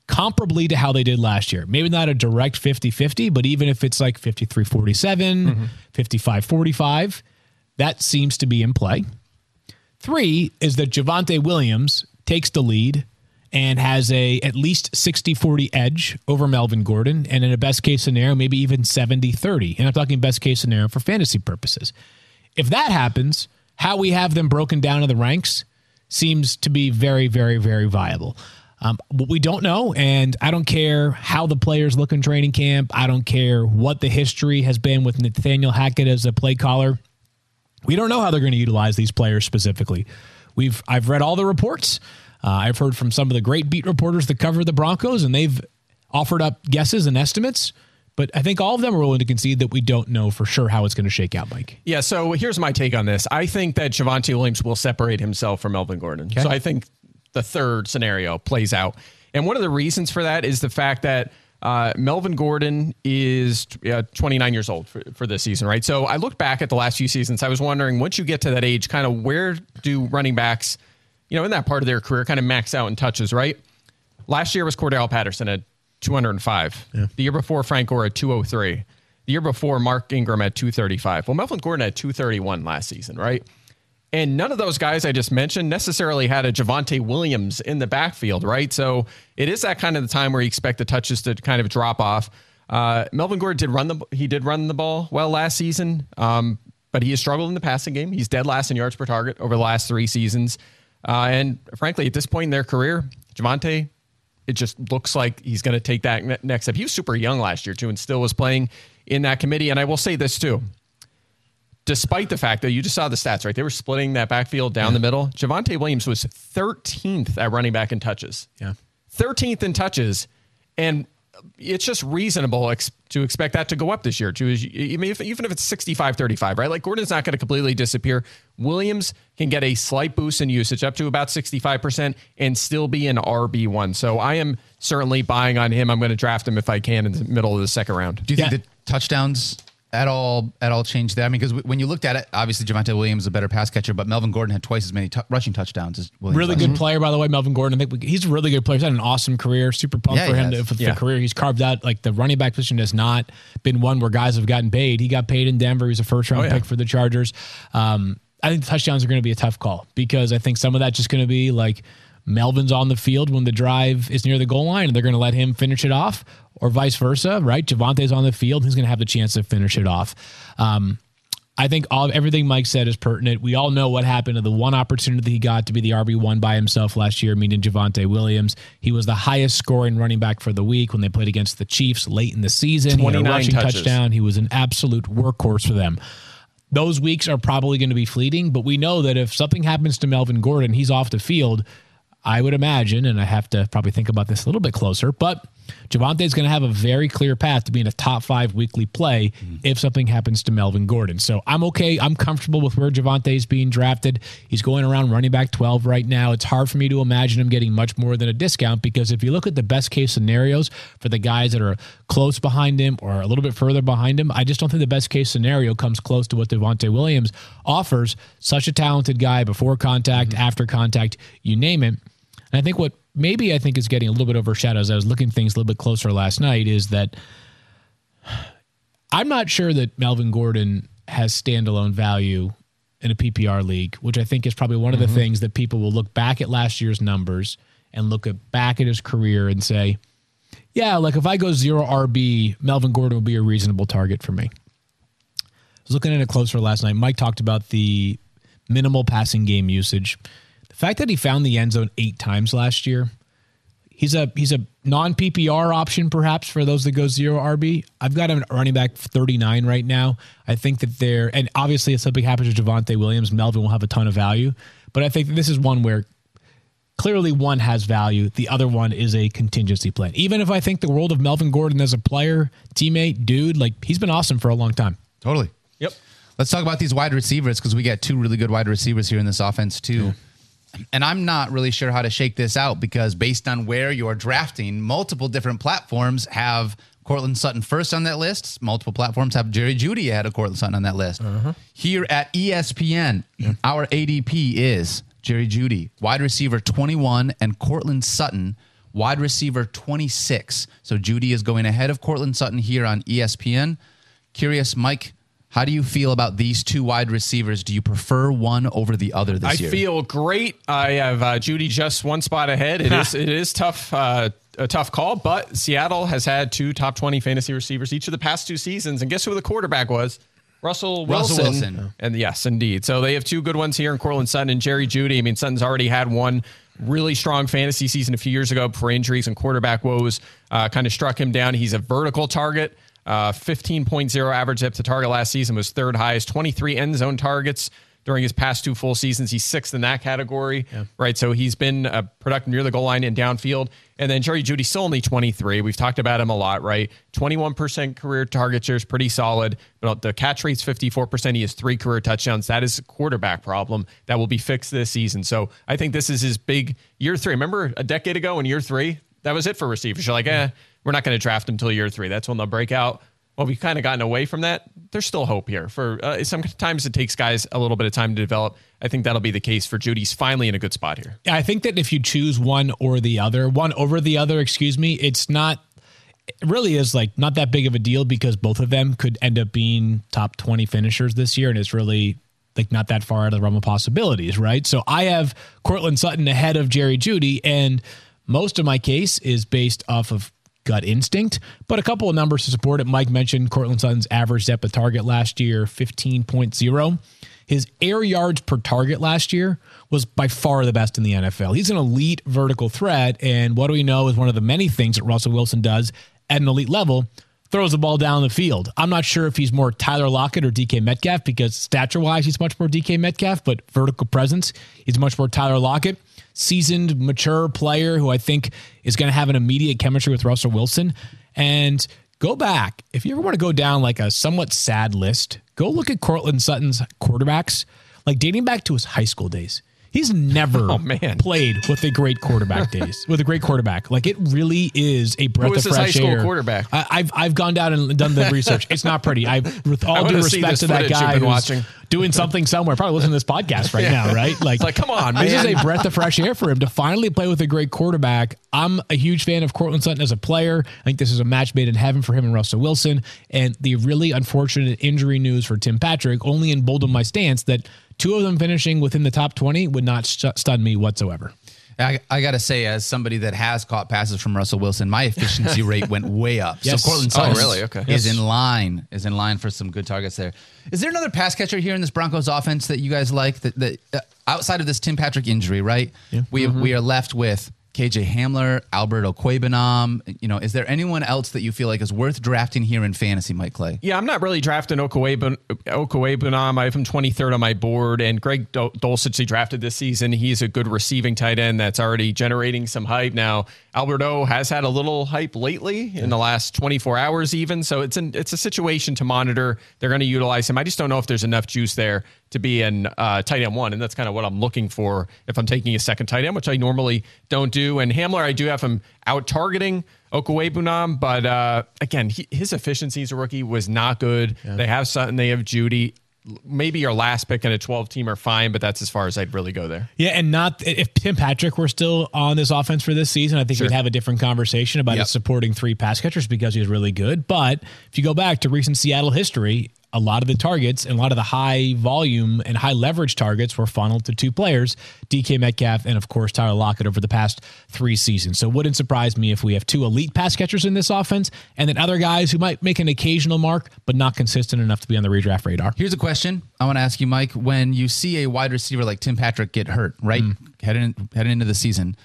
comparably to how they did last year. Maybe not a direct fifty-fifty, but even if it's like fifty-three forty-seven, mm-hmm. fifty-five forty-five, that seems to be in play. Three is that Javonte Williams takes the lead and has a at least sixty forty edge over Melvin Gordon, and in a best case scenario, maybe even seventy thirty. And I'm talking best case scenario for fantasy purposes. If that happens, how we have them broken down in the ranks seems to be very, very, very viable. Um, but we don't know, and I don't care how the players look in training camp. I don't care what the history has been with Nathaniel Hackett as a play caller. We don't know how they're going to utilize these players specifically. We've I've read all the reports. Uh, I've heard from some of the great beat reporters that cover the Broncos, and they've offered up guesses and estimates. But I think all of them are willing to concede that we don't know for sure how it's going to shake out, Mike. Yeah, so here's my take on this. I think that Javonte Williams will separate himself from Melvin Gordon. Okay. So I think the third scenario plays out. And one of the reasons for that is the fact that uh, Melvin Gordon is uh, twenty-nine years old for, for this season, right? So I looked back at the last few seasons. I was wondering, once you get to that age, kind of where do running backs, you know, in that part of their career kind of max out in touches, right? Last year was Cordell Patterson at two oh five. Yeah. The year before, Frank Gore at two oh three. The year before, Mark Ingram at two thirty-five. Well, Melvin Gordon had two thirty-one last season, right? And none of those guys I just mentioned necessarily had a Javonte Williams in the backfield, right? So it is that kind of the time where you expect the touches to kind of drop off. Uh, Melvin Gordon did run the he did run the ball well last season, um, but he has struggled in the passing game. He's dead last in yards per target over the last three seasons. Uh, and frankly, at this point in their career, Javonte, it just looks like he's going to take that next step. He was super young last year, too, and still was playing in that committee. And I will say this, too. Despite the fact that you just saw the stats, right? They were splitting that backfield down yeah. the middle. Javonte Williams was thirteenth at running back in touches. Yeah. thirteenth in touches. And it's just reasonable ex- to expect that to go up this year, too. Even if, even if it's sixty-five thirty-five, right? Like, Gordon's not going to completely disappear. Williams can get a slight boost in usage up to about sixty-five percent and still be an R B one. So I am certainly buying on him. I'm going to draft him if I can in the middle of the second round. Do you yeah. think the touchdowns at all at all changed there? I mean, because when you looked at it, obviously Javonte Williams is a better pass catcher, but Melvin Gordon had twice as many t- rushing touchdowns as Williams. Really good player, by the way, Melvin Gordon. I think we, he's a really good player. He's had an awesome career. Super pumped yeah, for him to, for yeah. the career he's carved out. Like, the running back position has not been one where guys have gotten paid. He got paid in Denver. He's a first round oh, yeah. pick for the Chargers. Um, I think the touchdowns are going to be a tough call because I think some of that's just going to be like Melvin's on the field when the drive is near the goal line and they're going to let him finish it off, or vice versa, right? Javonte's on the field. He's going to have the chance to finish it off. Um, I think all everything Mike said is pertinent. We all know what happened to the one opportunity he got to be the R B one by himself last year, meaning Javonte Williams. He was the highest scoring running back for the week when they played against the Chiefs late in the season. He had a rushing touches. touchdown. He was an absolute workhorse for them. Those weeks are probably going to be fleeting, but we know that if something happens to Melvin Gordon, he's off the field. I would imagine, and I have to probably think about this a little bit closer, but Javonte is going to have a very clear path to being a top five weekly play mm-hmm. if something happens to Melvin Gordon. So I'm okay. I'm comfortable with where Javonte is being drafted. He's going around running back twelve right now. It's hard for me to imagine him getting much more than a discount because if you look at the best case scenarios for the guys that are close behind him or a little bit further behind him, I just don't think the best case scenario comes close to what Javonte Williams offers. Such a talented guy before contact, mm-hmm. after contact, you name it. And I think what maybe I think is getting a little bit overshadowed as I was looking at things a little bit closer last night is that I'm not sure that Melvin Gordon has standalone value in a P P R league, which I think is probably one of the mm-hmm. things that people will look back at last year's numbers and look at back at his career and say, yeah, like if I go zero R B, Melvin Gordon will be a reasonable target for me. I was looking at it closer last night. Mike talked about the minimal passing game usage. The fact that he found the end zone eight times last year, he's a he's a non-P P R option perhaps for those that go zero R B. I've got him at running back thirty-nine right now. I think that they're, and obviously if something happens to Javonte Williams, Melvin will have a ton of value. But I think that this is one where clearly one has value. The other one is a contingency plan. Even if I think the world of Melvin Gordon as a player, teammate, dude, like he's been awesome for a long time. Totally. Yep. Let's talk about these wide receivers because we got two really good wide receivers here in this offense too. Yeah. And I'm not really sure how to shake this out because based on where you're drafting, multiple different platforms have Courtland Sutton first on that list. Multiple platforms have Jerry Jeudy ahead of Courtland Sutton on that list. Uh-huh. Here at E S P N, yeah. our A D P is Jerry Jeudy, wide receiver twenty-one, and Courtland Sutton, wide receiver twenty-six. So Jeudy is going ahead of Courtland Sutton here on E S P N. Curious, Mike, how do you feel about these two wide receivers? Do you prefer one over the other this I year? I feel great. I have uh, Jeudy just one spot ahead. It is it is tough, uh, a tough call, but Seattle has had two top twenty fantasy receivers each of the past two seasons, and guess who the quarterback was? Russell Wilson. Russell Wilson. And yes, indeed. So they have two good ones here in Courtland Sutton and Jerry Jeudy. I mean, Sutton's already had one really strong fantasy season a few years ago before injuries and quarterback woes uh, kind of struck him down. He's a vertical target. Uh, fifteen point oh average depth to target last season was third highest. twenty-three end zone targets during his past two full seasons. He's sixth in that category, yeah. right? So he's been uh, productive near the goal line and downfield. And then Jerry Jeudy still only twenty-three. We've talked about him a lot, right? twenty-one percent career target share is pretty solid, but the catch rate's fifty-four percent. He has three career touchdowns. That is a quarterback problem that will be fixed this season. So I think this is his big year three. Remember a decade ago in year three, that was it for receivers. You're like, eh, we're not going to draft him until year three. That's when they'll break out. Well, we've kind of gotten away from that. There's still hope here. For uh, sometimes it takes guys a little bit of time to develop. I think that'll be the case for Jeudy's finally in a good spot here. Yeah, I think that if you choose one or the other, one over the other, excuse me, it's not, it really is like not that big of a deal because both of them could end up being top twenty finishers this year. And it's really like not that far out of the realm of possibilities, right? So I have Courtland Sutton ahead of Jerry Jeudy, and most of my case is based off of gut instinct, but a couple of numbers to support it. Mike mentioned Courtland Sutton's average depth of target last year, fifteen point oh. His air yards per target last year was by far the best in the N F L. He's an elite vertical threat, and what do we know is one of the many things that Russell Wilson does at an elite level, throws the ball down the field. I'm not sure if he's more Tyler Lockett or D K Metcalf because stature-wise, he's much more D K Metcalf, but vertical presence, he's much more Tyler Lockett. Seasoned, mature player who I think is going to have an immediate chemistry with Russell Wilson. And go back, if you ever want to go down like a somewhat sad list, go look at Courtland Sutton's quarterbacks, like dating back to his high school days. He's never oh, man. played with a great quarterback days, with a great quarterback. Like it really is a breath Who was of his fresh high school air. Quarterback? I, I've I've gone down and done the research. It's not pretty. I with all due respect to that guy who's watching. doing something somewhere, probably listening to this podcast right yeah. now, right? Like, it's like, come on, man. This is a breath of fresh air for him to finally play with a great quarterback. I'm a huge fan of Courtland Sutton as a player. I think this is a match made in heaven for him and Russell Wilson. And the really unfortunate injury news for Tim Patrick only emboldened my stance that two of them finishing within the top twenty would not st- stun me whatsoever. I, I got to say, as somebody that has caught passes from Russell Wilson, my efficiency rate went way up. Yes. So Courtland Sutton oh, really? Okay. is yes. in line, is in line for some good targets there. Is there another pass catcher here in this Broncos offense that you guys like? That, that uh, outside of this Tim Patrick injury, right? Yeah. We mm-hmm. we are left with K J Hamler, Albert Okwuegbunam. You know, is there anyone else that you feel like is worth drafting here in fantasy, Mike Clay? Yeah, I'm not really drafting Okwuegbunam. I have him twenty-third on my board, and Greg Dulcich they drafted this season. He's a good receiving tight end that's already generating some hype now. Albert O has had a little hype lately in the last twenty-four hours even, so it's an it's a situation to monitor. They're going to utilize him. I just don't know if there's enough juice there to be an uh, tight end one, and that's kind of what I'm looking for if I'm taking a second tight end, which I normally don't do. And Hamler, I do have him out targeting Okwuegbunam, but uh, again, he, his efficiency as a rookie was not good. Yeah. They have Sutton, they have Jeudy. Maybe your last pick in a twelve team are fine, but that's as far as I'd really go there. Yeah, and not if Tim Patrick were still on this offense for this season, I think sure. we'd have a different conversation about yep. his supporting three pass catchers because he's really good. But if you go back to recent Seattle history, a lot of the targets and a lot of the high volume and high leverage targets were funneled to two players, D K Metcalf and, of course, Tyler Lockett over the past three seasons. So it wouldn't surprise me if we have two elite pass catchers in this offense and then other guys who might make an occasional mark but not consistent enough to be on the redraft radar. Here's a question I want to ask you, Mike. When you see a wide receiver like Tim Patrick get hurt, right, mm. heading, heading into the season,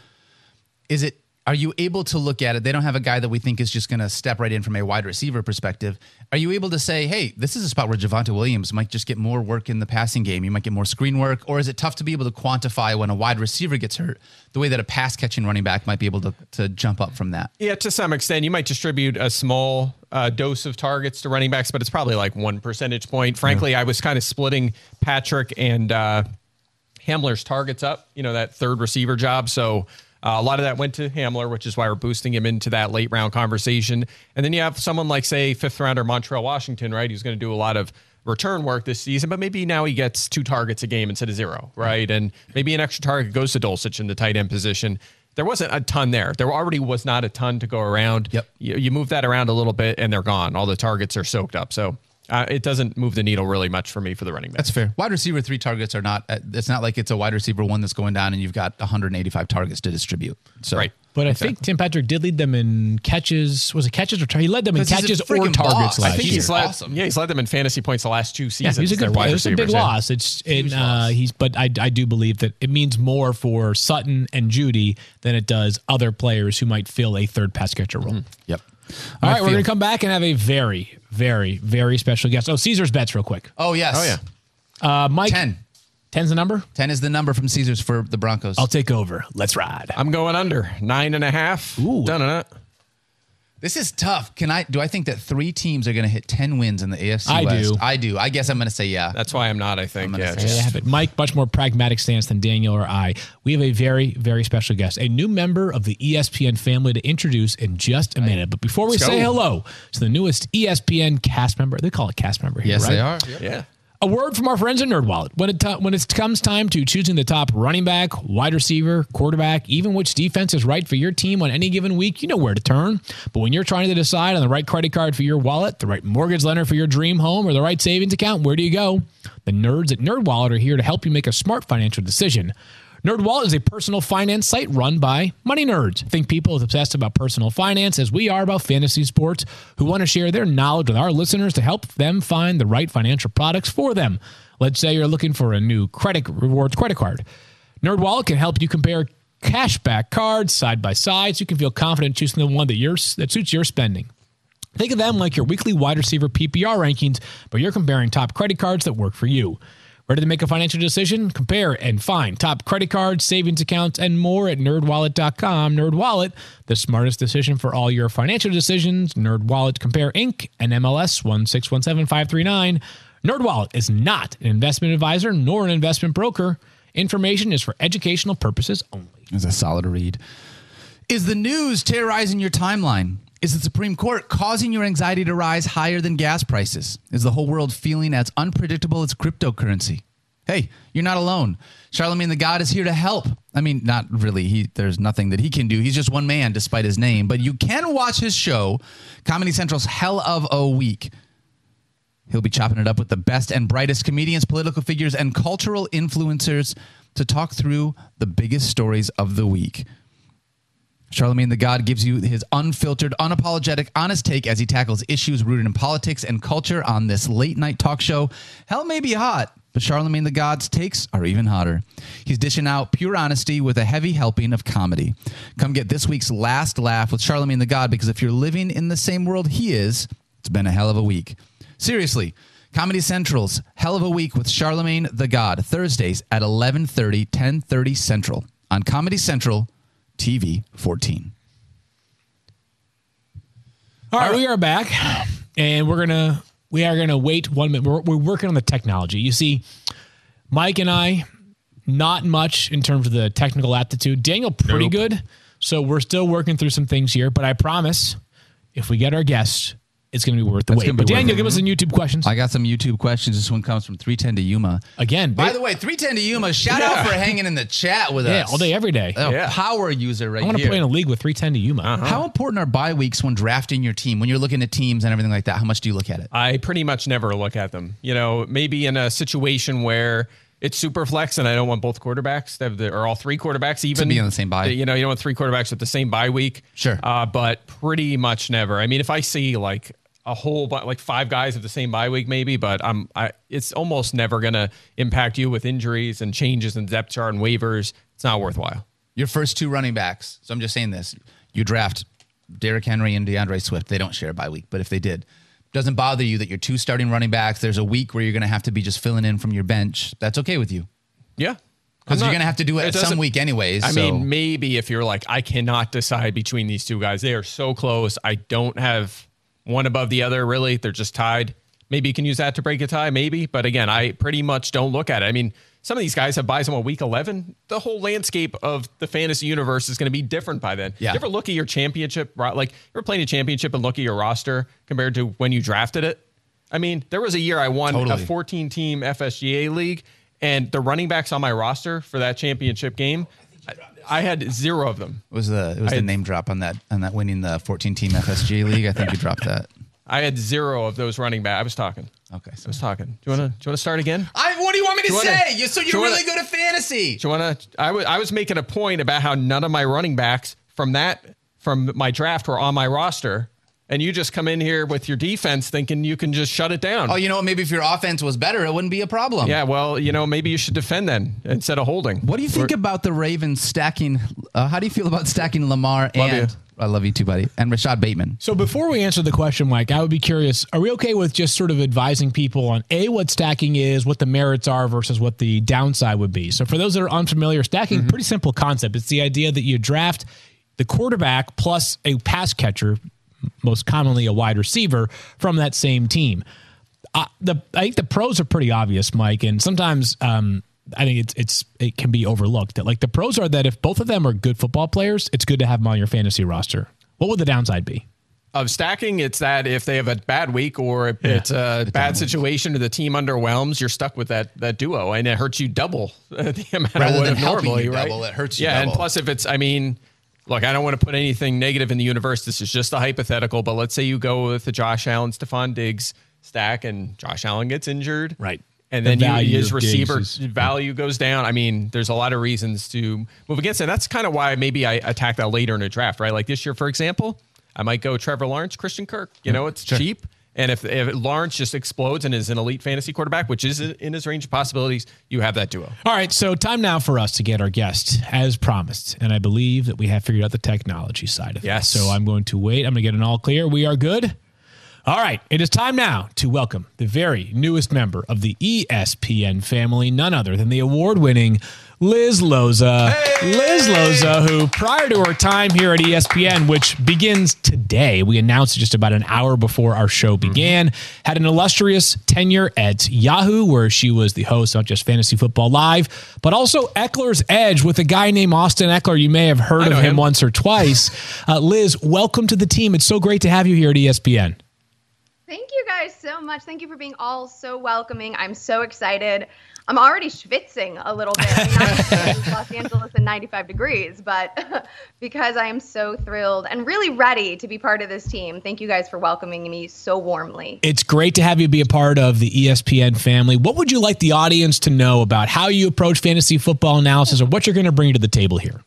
is it Are you able to look at it? They don't have a guy that we think is just going to step right in from a wide receiver perspective. Are you able to say, hey, this is a spot where Javonte Williams might just get more work in the passing game? You might get more screen work. Or is it tough to be able to quantify when a wide receiver gets hurt the way that a pass catching running back might be able to, to jump up from that? Yeah, to some extent. You might distribute a small uh, dose of targets to running backs, but it's probably like one percentage point. Frankly, yeah. I was kind of splitting Patrick and uh, Hamler's targets up, you know, that third receiver job. So Uh, a lot of that went to Hamler, which is why we're boosting him into that late round conversation. And then you have someone like, say, fifth rounder Montreal Washington, right? Who's going to do a lot of return work this season, but maybe now he gets two targets a game instead of zero, right? And maybe an extra target goes to Dulcich in the tight end position. there wasn't a ton there. There already was not a ton to go around. Yep. You, you move that around a little bit and they're gone. All the targets are soaked up. So uh, it doesn't move the needle really much for me for the running back. That's fair. Wide receiver three targets are not. uh, It's not like it's a wide receiver one that's going down and you've got one hundred eighty-five targets to distribute. So Right. But I Exactly. think Tim Patrick did lead them in catches. Was it catches or tar- he led them in 'Cause he's a catches or friggin' targets boss. last I think year. he's led, awesome. yeah, he's led them in fantasy points the last two Yeah, seasons. he's a Their good. wide It's a big receivers, yeah. loss. It's and uh, loss. he's. But I, I do believe that it means more for Sutton and Judy than it does other players who might fill a third pass catcher role. Yep. All right, I we're feel- going to come back and have a very, very, very special guest. Oh, Caesar's bets, real quick. Oh yes. Oh, yeah. Uh, Mike, Ten. ten's the number. Ten is the number from Caesars for the Broncos. I'll take over. Let's ride. I'm going under nine and a half. Ooh. Done it. This is tough. Can I? Do I think that three teams are going to hit ten wins in the A F C I West? do. I do. I guess I'm going to say yeah. That's why I'm not, I think. gonna Yeah, say There you just- have it. Mike, much more pragmatic stance than Daniel or I. We have a very, very special guest, a new member of the E S P N family to introduce in just a minute. But before we Let's say go. hello to the newest E S P N cast member, they call it cast member here, yes, right? they are. yeah. A word from our friends at NerdWallet. When it, t- when it comes time to choosing the top running back, wide receiver, quarterback, even which defense is right for your team on any given week, you know where to turn. But when you're trying to decide on the right credit card for your wallet, the right mortgage lender for your dream home, or the right savings account, where do you go? The nerds at NerdWallet are here to help you make a smart financial decision. NerdWallet is a personal finance site run by money nerds. Think people as obsessed about personal finance as we are about fantasy sports, who want to share their knowledge with our listeners to help them find the right financial products for them. Let's say you're looking for a new credit rewards credit card. NerdWallet can help you compare cashback cards side by side so you can feel confident choosing the one that yours that suits your spending. Think of them like your weekly wide receiver P P R rankings, but you're comparing top credit cards that work for you. Ready to make a financial decision? Compare and find top credit cards, savings accounts, and more at nerd wallet dot com. NerdWallet, the smartest decision for all your financial decisions. NerdWallet Compare Incorporated and M L S one six one seven five three nine. NerdWallet is not an investment advisor nor an investment broker. Information is for educational purposes only. It's a solid read. Is the news terrorizing your timeline? Is the Supreme Court causing your anxiety to rise higher than gas prices? Is the whole world feeling as unpredictable as cryptocurrency? Hey, you're not alone. Charlemagne the God is here to help. I mean, not really. He, there's nothing that he can do. He's just one man despite his name. But you can watch his show, Comedy Central's Hell of a Week. He'll be chopping it up with the best and brightest comedians, political figures, and cultural influencers to talk through the biggest stories of the week. Charlemagne the God gives you his unfiltered, unapologetic, honest take as he tackles issues rooted in politics and culture on this late-night talk show. Hell may be hot, but Charlemagne the God's takes are even hotter. He's dishing out pure honesty with a heavy helping of comedy. Come get this week's last laugh with Charlemagne the God, because if you're living in the same world he is, it's been a hell of a week. Seriously, Comedy Central's Hell of a Week with Charlemagne the God, Thursdays at eleven thirty, ten thirty Central on Comedy Central T V fourteen. All right, we are back, and we're gonna we are gonna wait one minute. We're, we're working on the technology. You see, Mike and I, not much in terms of the technical aptitude. Daniel, pretty Nope. good. So we're still working through some things here. But I promise, if we get our guest, it's going to be worth the It's wait. gonna be But worth Daniel, it. give us some YouTube questions. I got some YouTube questions. This one comes from three ten to Yuma. Again, By ba- the way, three ten to Yuma, shout out for hanging in the chat with yeah, us. all day, every day. A Yeah. power user right I want to here. play in a league with three ten to Yuma. How important are bye weeks when drafting your team? When you're looking at teams and everything like that, how much do you look at it? I pretty much never look at them. You know, maybe in a situation where it's super flex and I don't want both quarterbacks to have the, or all three quarterbacks even be on the same bye. You know, you don't want three quarterbacks with the same bye week. Sure. Uh, but pretty much never. I mean, if I see like a whole bu- like five guys of the same bye week, maybe, but I'm I it's almost never gonna impact you with injuries and changes in depth chart and waivers. It's not worthwhile. Your first two running backs. So I'm just saying this. You draft Derrick Henry and DeAndre Swift. They don't share a bye week, but if they did, doesn't bother you that your two starting running backs, there's a week where you're going to have to be just filling in from your bench. That's okay with you. Yeah. Because I'm you're not- going to have to do it, it some doesn't- week anyways. I so. mean, maybe if you're like, I cannot decide between these two guys. They are so close. I don't have one above the other, really. They're just tied. Maybe you can use that to break a tie, maybe. But again, I pretty much don't look at it. I mean, some of these guys have buys on a week eleven. The whole landscape of the fantasy universe is going to be different by then. Yeah. You ever look at your championship, ro- like you ever playing a championship and look at your roster compared to when you drafted it? I mean, there was a year I won Totally. a fourteen-team F S G A league, and the running backs on my roster for that championship game, I had zero of them. It was the it was I the had- name drop on that on that winning the fourteen team F S G league. I think you dropped that. I had zero of those running back. I was talking. Okay, I so was talking. Do you want to? Do you want to start again? I, what do you want me to Do you wanna- say? You so do you're you wanna- really good at fantasy. Do you want to? I was I was making a point about how none of my running backs from that from my draft were on my roster, and you just come in here with your defense thinking you can just shut it down. Oh, you know what? Maybe if your offense was better, it wouldn't be a problem. Yeah, well, you know, maybe you should defend then instead of holding. What do you think We're- about the Ravens stacking? Uh, how do you feel about stacking Lamar Love and you. I love you too, buddy, and Rashad Bateman? So before we answer the question, Mike, I would be curious, are we okay with just sort of advising people on A, what stacking is, what the merits are versus what the downside would be? So for those that are unfamiliar, stacking, pretty simple concept. It's the idea that you draft the quarterback plus a pass catcher, most commonly a wide receiver, from that same team. Uh, the I think the pros are pretty obvious, Mike, and sometimes um, I think it's it's it can be overlooked. That like the pros are that if both of them are good football players, it's good to have them on your fantasy roster. What would the downside be? Of stacking, it's that if they have a bad week or if it's a bad situation or the team underwhelms, you're stuck with that that duo, and it hurts you double the amount Rather of what than it helping normally, you right? double, it hurts you Yeah, double. and plus, if it's, I mean, look, I don't want to put anything negative in the universe. This is just a hypothetical, but let's say you go with the Josh Allen, Stephon Diggs stack, and Josh Allen gets injured, Right. And The then you, value his of Diggs receiver is- value goes down. I mean, there's a lot of reasons to move against it. That's kind of why maybe I attack that later in a draft, right? Like this year, for example, I might go Trevor Lawrence, Christian Kirk. You know, it's cheap. And if, if Lawrence just explodes and is an elite fantasy quarterback, which is in his range of possibilities, you have that duo. All right, so time now for us to get our guest, as promised. And I believe that we have figured out the technology side of Yes. it. So I'm going to wait. I'm going to get an all clear. We are good. All right, it is time now to welcome the very newest member of the E S P N family, none other than the award-winning Liz Loza. Liz Loza, who prior to her time here at E S P N, which begins today, we announced it just about an hour before our show began, had an illustrious tenure at Yahoo, where she was the host, not just Fantasy Football Live, but also Eckler's Edge with a guy named Austin Eckler. You may have heard I of know him, him. once or twice. Uh, Liz, welcome to the team. It's so great to have you here at E S P N. Thank you guys so much. Thank you for being all so welcoming. I'm so excited. I'm already schwitzing a little bit. I mean, not because it's Los Angeles in ninety-five degrees, but because I am so thrilled and really ready to be part of this team. Thank you guys for welcoming me so warmly. It's great to have you be a part of the E S P N family. What would you like the audience to know about how you approach fantasy football analysis or what you're going to bring to the table here?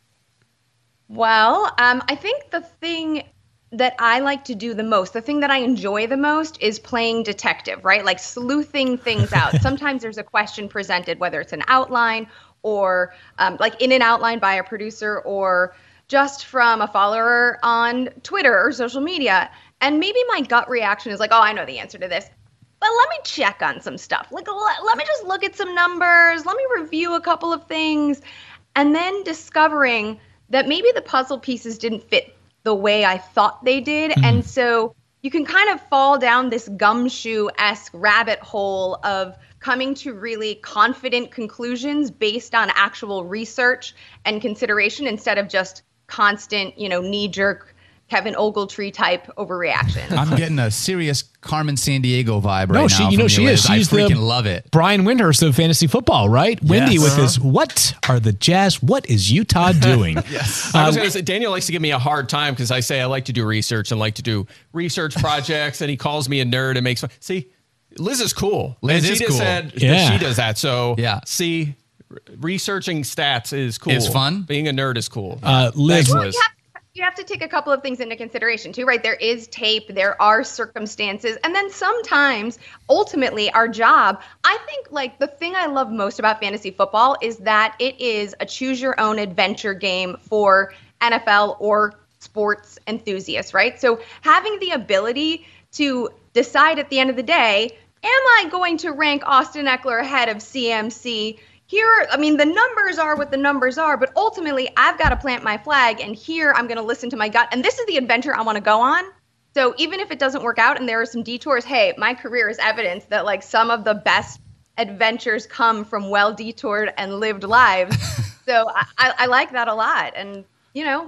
Well, um, I think the thing that I like to do the most, the thing that I enjoy the most is playing detective, right? Like sleuthing things out. Sometimes there's a question presented, whether it's an outline or um, like in an outline by a producer or just from a follower on Twitter or social media. And maybe my gut reaction is like, oh, I know the answer to this. But let me check on some stuff. Like, let, let me just look at some numbers. Let me review a couple of things. And then discovering that maybe the puzzle pieces didn't fit the way I thought they did. Mm-hmm. And so you can kind of fall down this gumshoe-esque rabbit hole of coming to really confident conclusions based on actual research and consideration instead of just constant, you know, knee-jerk Kevin Ogletree type overreaction. I'm getting a serious Carmen Sandiego vibe right No, now. she, you from know, she Liz. is. She's I freaking the love it. Brian Windhurst of fantasy football, right? Wendy with this. What are the Jazz? What is Utah doing? Yes. I was going to say, Daniel likes to give me a hard time because I say I like to do research and like to do research projects, and he calls me a nerd and makes fun. See, Liz is cool. Liz and she is just cool. said that Yeah. she does that. So, Yeah. see, r- researching stats is cool. It's fun. Being a nerd is cool. Uh, Liz, Thanks, Well, Liz. you have, you have to take a couple of things into consideration too, right? There is tape, there are circumstances, and then sometimes, ultimately, our job, I think like the thing I love most about fantasy football is that it is a choose your own adventure game for N F L or sports enthusiasts, right? So having the ability to decide at the end of the day, am I going to rank Austin Eckler ahead of C M C? Here, I mean, the numbers are what the numbers are, but ultimately I've got to plant my flag, and here I'm going to listen to my gut. And this is the adventure I want to go on. So even if it doesn't work out and there are some detours, hey, my career is evidence that like some of the best adventures come from well detoured and lived lives. So I, I, I like that a lot. And, you know,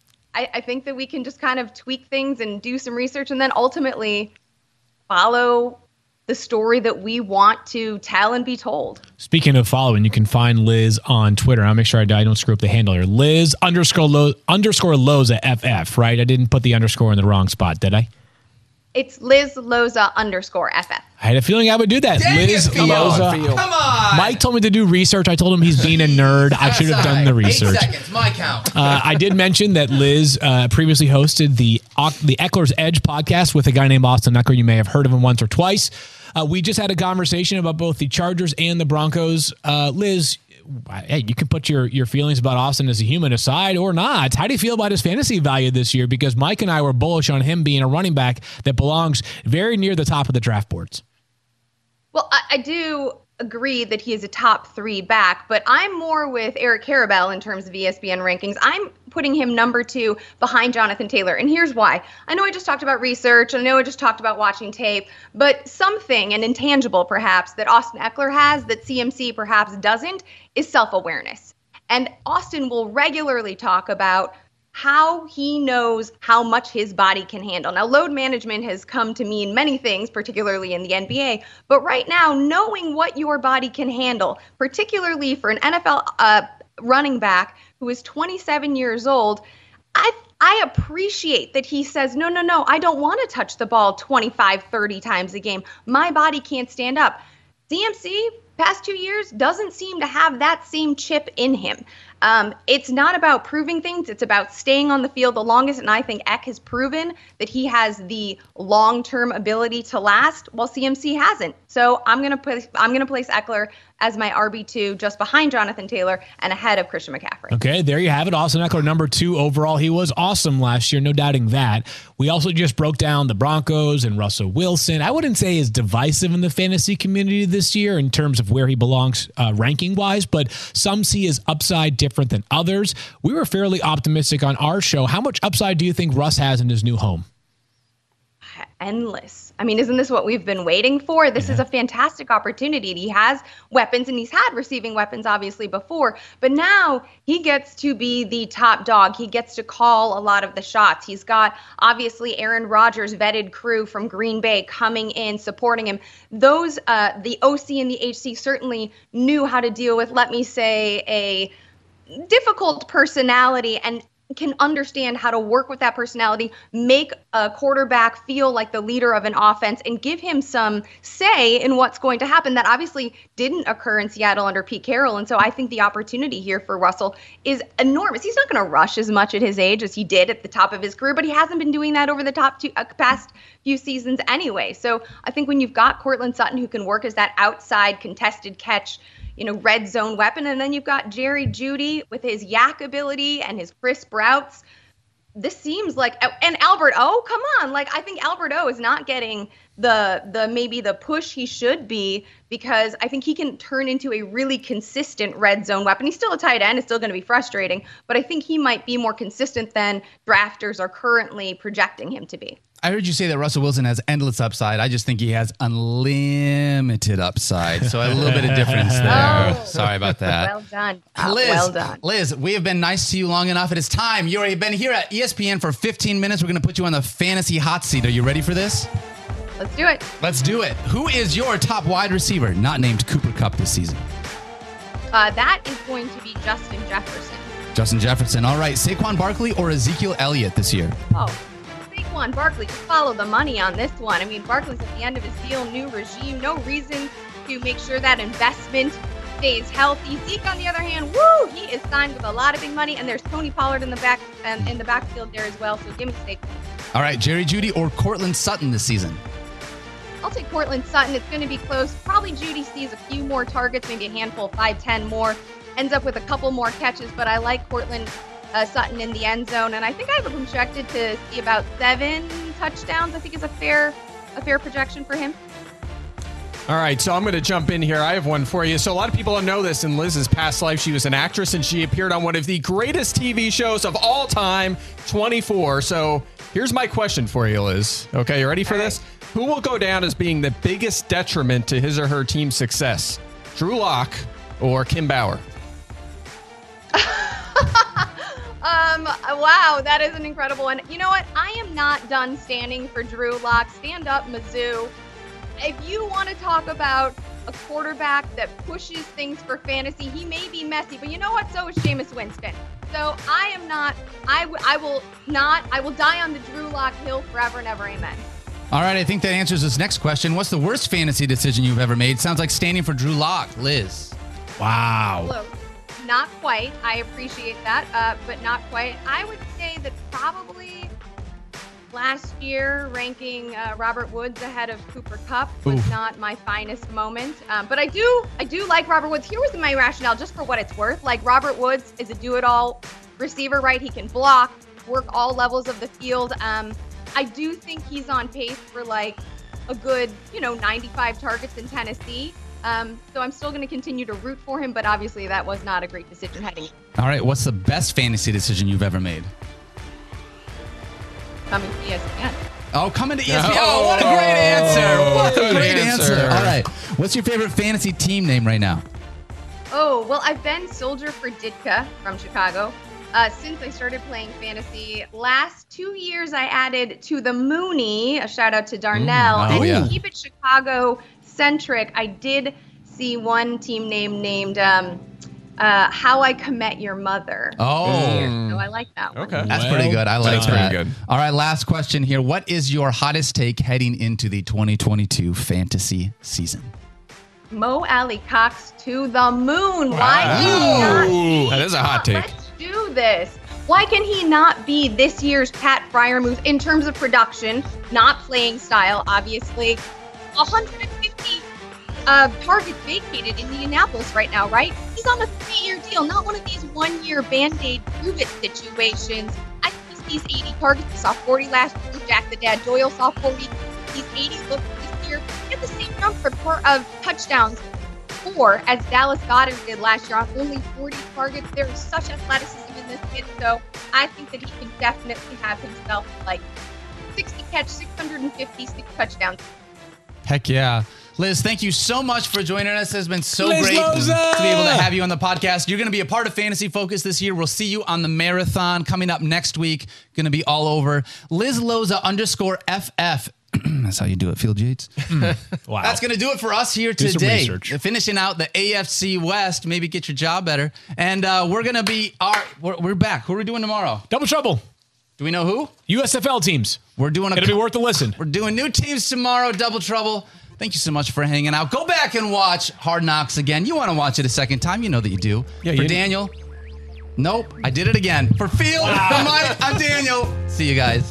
I, I think that we can just kind of tweak things and do some research and then ultimately follow the story that we want to tell and be told. Speaking of following, you can find Liz on Twitter. I'll make sure I don't screw up the handle here. Liz underscore Lo, underscore Loza F F, right? I didn't put the underscore in the wrong spot, did I? It's Liz Loza underscore F F. I had a feeling I would do that. Dang Liz it, Theo. Loza. Come on. Mike told me to do research. I told him he's being a nerd. I should have done the research. Eight seconds, my count. Uh, I did mention that Liz uh, previously hosted the the Eckler's Edge podcast with a guy named Austin Eckler. You may have heard of him once or twice. Uh, we just had a conversation about both the Chargers and the Broncos. Uh, Liz, hey, you can put your, your feelings about Austin as a human aside or not. How do you feel about his fantasy value this year? Because Mike and I were bullish on him being a running back that belongs very near the top of the draft boards. Well, I, I do agree that he is a top three back, but I'm more with Eric Karabell in terms of E S P N rankings. I'm putting him number two behind Jonathan Taylor. And here's why. I know I just talked about research. I know I just talked about watching tape, but something, an intangible perhaps, that Austin Eckler has that C M C perhaps doesn't is self-awareness. And Austin will regularly talk about how he knows how much his body can handle. Now, load management has come to mean many things, particularly in the N B A. But right now, knowing what your body can handle, particularly for an N F L uh, running back who is twenty-seven years old, I I appreciate that he says, no, no, no, I don't want to touch the ball twenty-five, thirty times a game. My body can't stand up. C M C, past two years, doesn't seem to have that same chip in him. Um, it's not about proving things. It's about staying on the field the longest. And I think Eck has proven that he has the long-term ability to last, while C M C hasn't. So I'm going to put I'm going to place Eckler as my R B two, just behind Jonathan Taylor and ahead of Christian McCaffrey. Okay, there you have it. Austin Eckler, number two overall. He was awesome last year, no doubting that. We also just broke down the Broncos and Russell Wilson. I wouldn't say is divisive in the fantasy community this year in terms of where he belongs uh, ranking-wise, but some see his upside different than others. We were fairly optimistic on our show. How much upside do you think Russ has in his new home? Endless. I mean, isn't this what we've been waiting for? This yeah. is a fantastic opportunity. He has weapons, and he's had receiving weapons obviously before, but now he gets to be the top dog. He gets to call a lot of the shots. He's got obviously Aaron Rodgers' vetted crew from Green Bay coming in, supporting him. Those, uh, the O C and the H C certainly knew how to deal with, let me say, a difficult personality, and can understand how to work with that personality, make a quarterback feel like the leader of an offense, and give him some say in what's going to happen. That obviously didn't occur in Seattle under Pete Carroll. And so I think the opportunity here for Russell is enormous. He's not going to rush as much at his age as he did at the top of his career, but he hasn't been doing that over the top two uh, past few seasons anyway. So I think when you've got Courtland Sutton, who can work as that outside contested catch, you know, red zone weapon. And then you've got Jerry Jeudy with his yak ability and his crisp routes. This seems like, and Albert O, come on. Like, I think Albert O is not getting the, the, maybe the push he should be, because I think he can turn into a really consistent red zone weapon. He's still a tight end. It's still going to be frustrating, but I think he might be more consistent than drafters are currently projecting him to be. I heard you say that Russell Wilson has endless upside. I just think he has unlimited upside. So a little bit of difference there. Oh. Sorry about that. Well done. Uh, Liz, well done. Liz, we have been nice to you long enough. It is time. You've already been here at E S P N for fifteen minutes. We're going to put you on the fantasy hot seat. Are you ready for this? Let's do it. Let's do it. Who is your top wide receiver not named Cooper Kupp this season? Uh, that is going to be Justin Jefferson. Justin Jefferson. All right. Saquon Barkley or Ezekiel Elliott this year? Oh, Saquon Barkley, just follow the money on this one. I mean, Barkley's at the end of his deal, new regime, no reason to make sure that investment stays healthy. Zeke, on the other hand, woo, he is signed with a lot of big money, and there's Tony Pollard in the back um, in the backfield there as well. So give me Saquon. All right, Jerry Jeudy or Courtland Sutton this season? I'll take Courtland Sutton. It's going to be close. Probably Jeudy sees a few more targets, maybe a handful, five, ten more, ends up with a couple more catches, but I like Courtland Uh, Sutton in the end zone, and I think I have him projected to see about seven touchdowns. I think is a fair, a fair projection for him. All right, so I'm going to jump in here. I have one for you. So a lot of people don't know this. In Liz's past life, she was an actress, and she appeared on one of the greatest T V shows of all time, twenty-four. So here's my question for you, Liz. Okay, you ready for this? Who will go down as being the biggest detriment to his or her team's success? Drew Lock or Kim Bauer? Um, wow, that is an incredible one. You know what? I am not done standing for Drew Lock. Stand up, Mizzou. if you want to talk about a quarterback that pushes things for fantasy, he may be messy, but you know what? So is Jameis Winston. So I am not, I, w- I will not, I will die on the Drew Lock hill forever and ever. Amen. All right, I think that answers this next question. What's the worst fantasy decision you've ever made? Sounds like standing for Drew Lock. Liz. Wow. Close. Not quite. I appreciate that, uh, but not quite. I would say that probably last year ranking uh, Robert Woods ahead of Cooper Kupp was Oof. not my finest moment. Um, but I do, I do like Robert Woods. Here was my rationale, just for what it's worth. Like Robert Woods is a do-it-all receiver, right? He can block, work all levels of the field. Um, I do think he's on pace for like a good, you know, ninety-five targets in Tennessee. Um, so I'm still going to continue to root for him, but obviously that was not a great decision heading in. All right, what's the best fantasy decision you've ever made? Coming to E S P N. Oh, coming to E S P N. Oh, what a great answer. What a Good great answer. answer. All right, what's your favorite fantasy team name right now? Oh, well, I've been Soldier for Ditka from Chicago uh, since I started playing fantasy. Last two years, I added to the Mooney, a shout out to Darnell. Mm, oh, and yeah. to keep it Chicago-centric, I did see one team name named um, uh, How I Commit Your Mother. Oh. So I like that one. Okay. That's pretty good. I like That's that. pretty good. All right, last question here. What is your hottest take heading into the twenty twenty-two fantasy season? Mo Alley Cox to the moon. Why can he not be? That is a hot take. Let's do this. Why can he not be this year's Pat Freiermuth in terms of production, not playing style, obviously? one hundred fifty uh, targets vacated in Indianapolis right now, right? He's on a three-year deal, not one of these one-year Band-Aid prove-it situations. I think he sees eighty targets. He saw forty last year. Jack the Dad Doyle saw forty. These eighty look this year. He had the same number of touchdowns, four, as Dallas Goedert did last year on only forty targets. There is such athleticism in this kid, so I think that he can definitely have himself like sixty catch, six hundred fifty, six touchdowns. Heck yeah. Liz, thank you so much for joining us. It has been so Liz great Loza! to be able to have you on the podcast. You're going to be a part of Fantasy Focus this year. We'll see you on the marathon coming up next week. Going to be all over. Liz Loza underscore F F. That's how you do it, Field Yates. Wow. That's going to do it for us here Do some today. research. Finishing out the A F C West, maybe get your job better. And uh, we're going to be, our, we're, we're back. Who are we doing tomorrow? Double trouble. Do we know who? U S F L teams. We're doing a It'll be worth a listen. We're doing new teams tomorrow, Double Trouble. Thank you so much for hanging out. Go back and watch Hard Knocks again. You want to watch it a second time. You know that you do. Yeah, for you- Daniel. Nope. I did it again. For Field, for Mike, I'm Daniel. See you guys.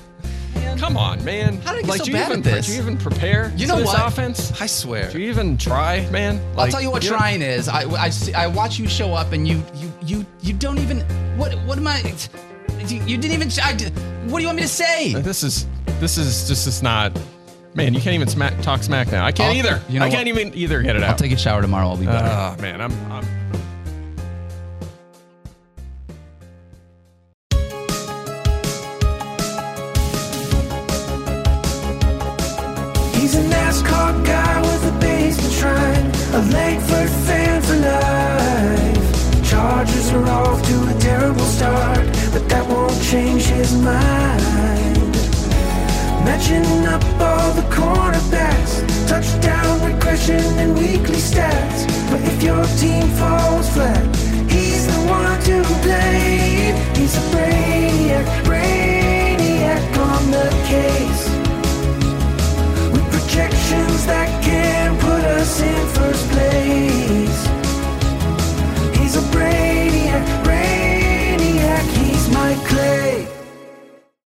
Come on, man. How did I get so do you bad even, at this? Do you even prepare You to know this what? offense? I swear. Do you even try, man? I'll Like, tell you what know- trying is. I, I, see, I watch you show up and you you you you don't even. What what am I? You, you didn't even. I, what do you want me to say? This is this is just it's not. Man, you can't even smack, talk smack now. I can't I'll- either. you know I can't what? even either get it I'll out. take a shower tomorrow. I'll be better. Oh man, I'm. I'm He's a NASCAR guy with a basement shrine, a Langford fan for life. Chargers are off to a terrible start, but that won't change his mind. Matching up all the cornerbacks, touchdown regression and weekly stats. But if your team falls flat, he's the one to blame. He's a brainiac, brainiac on the case.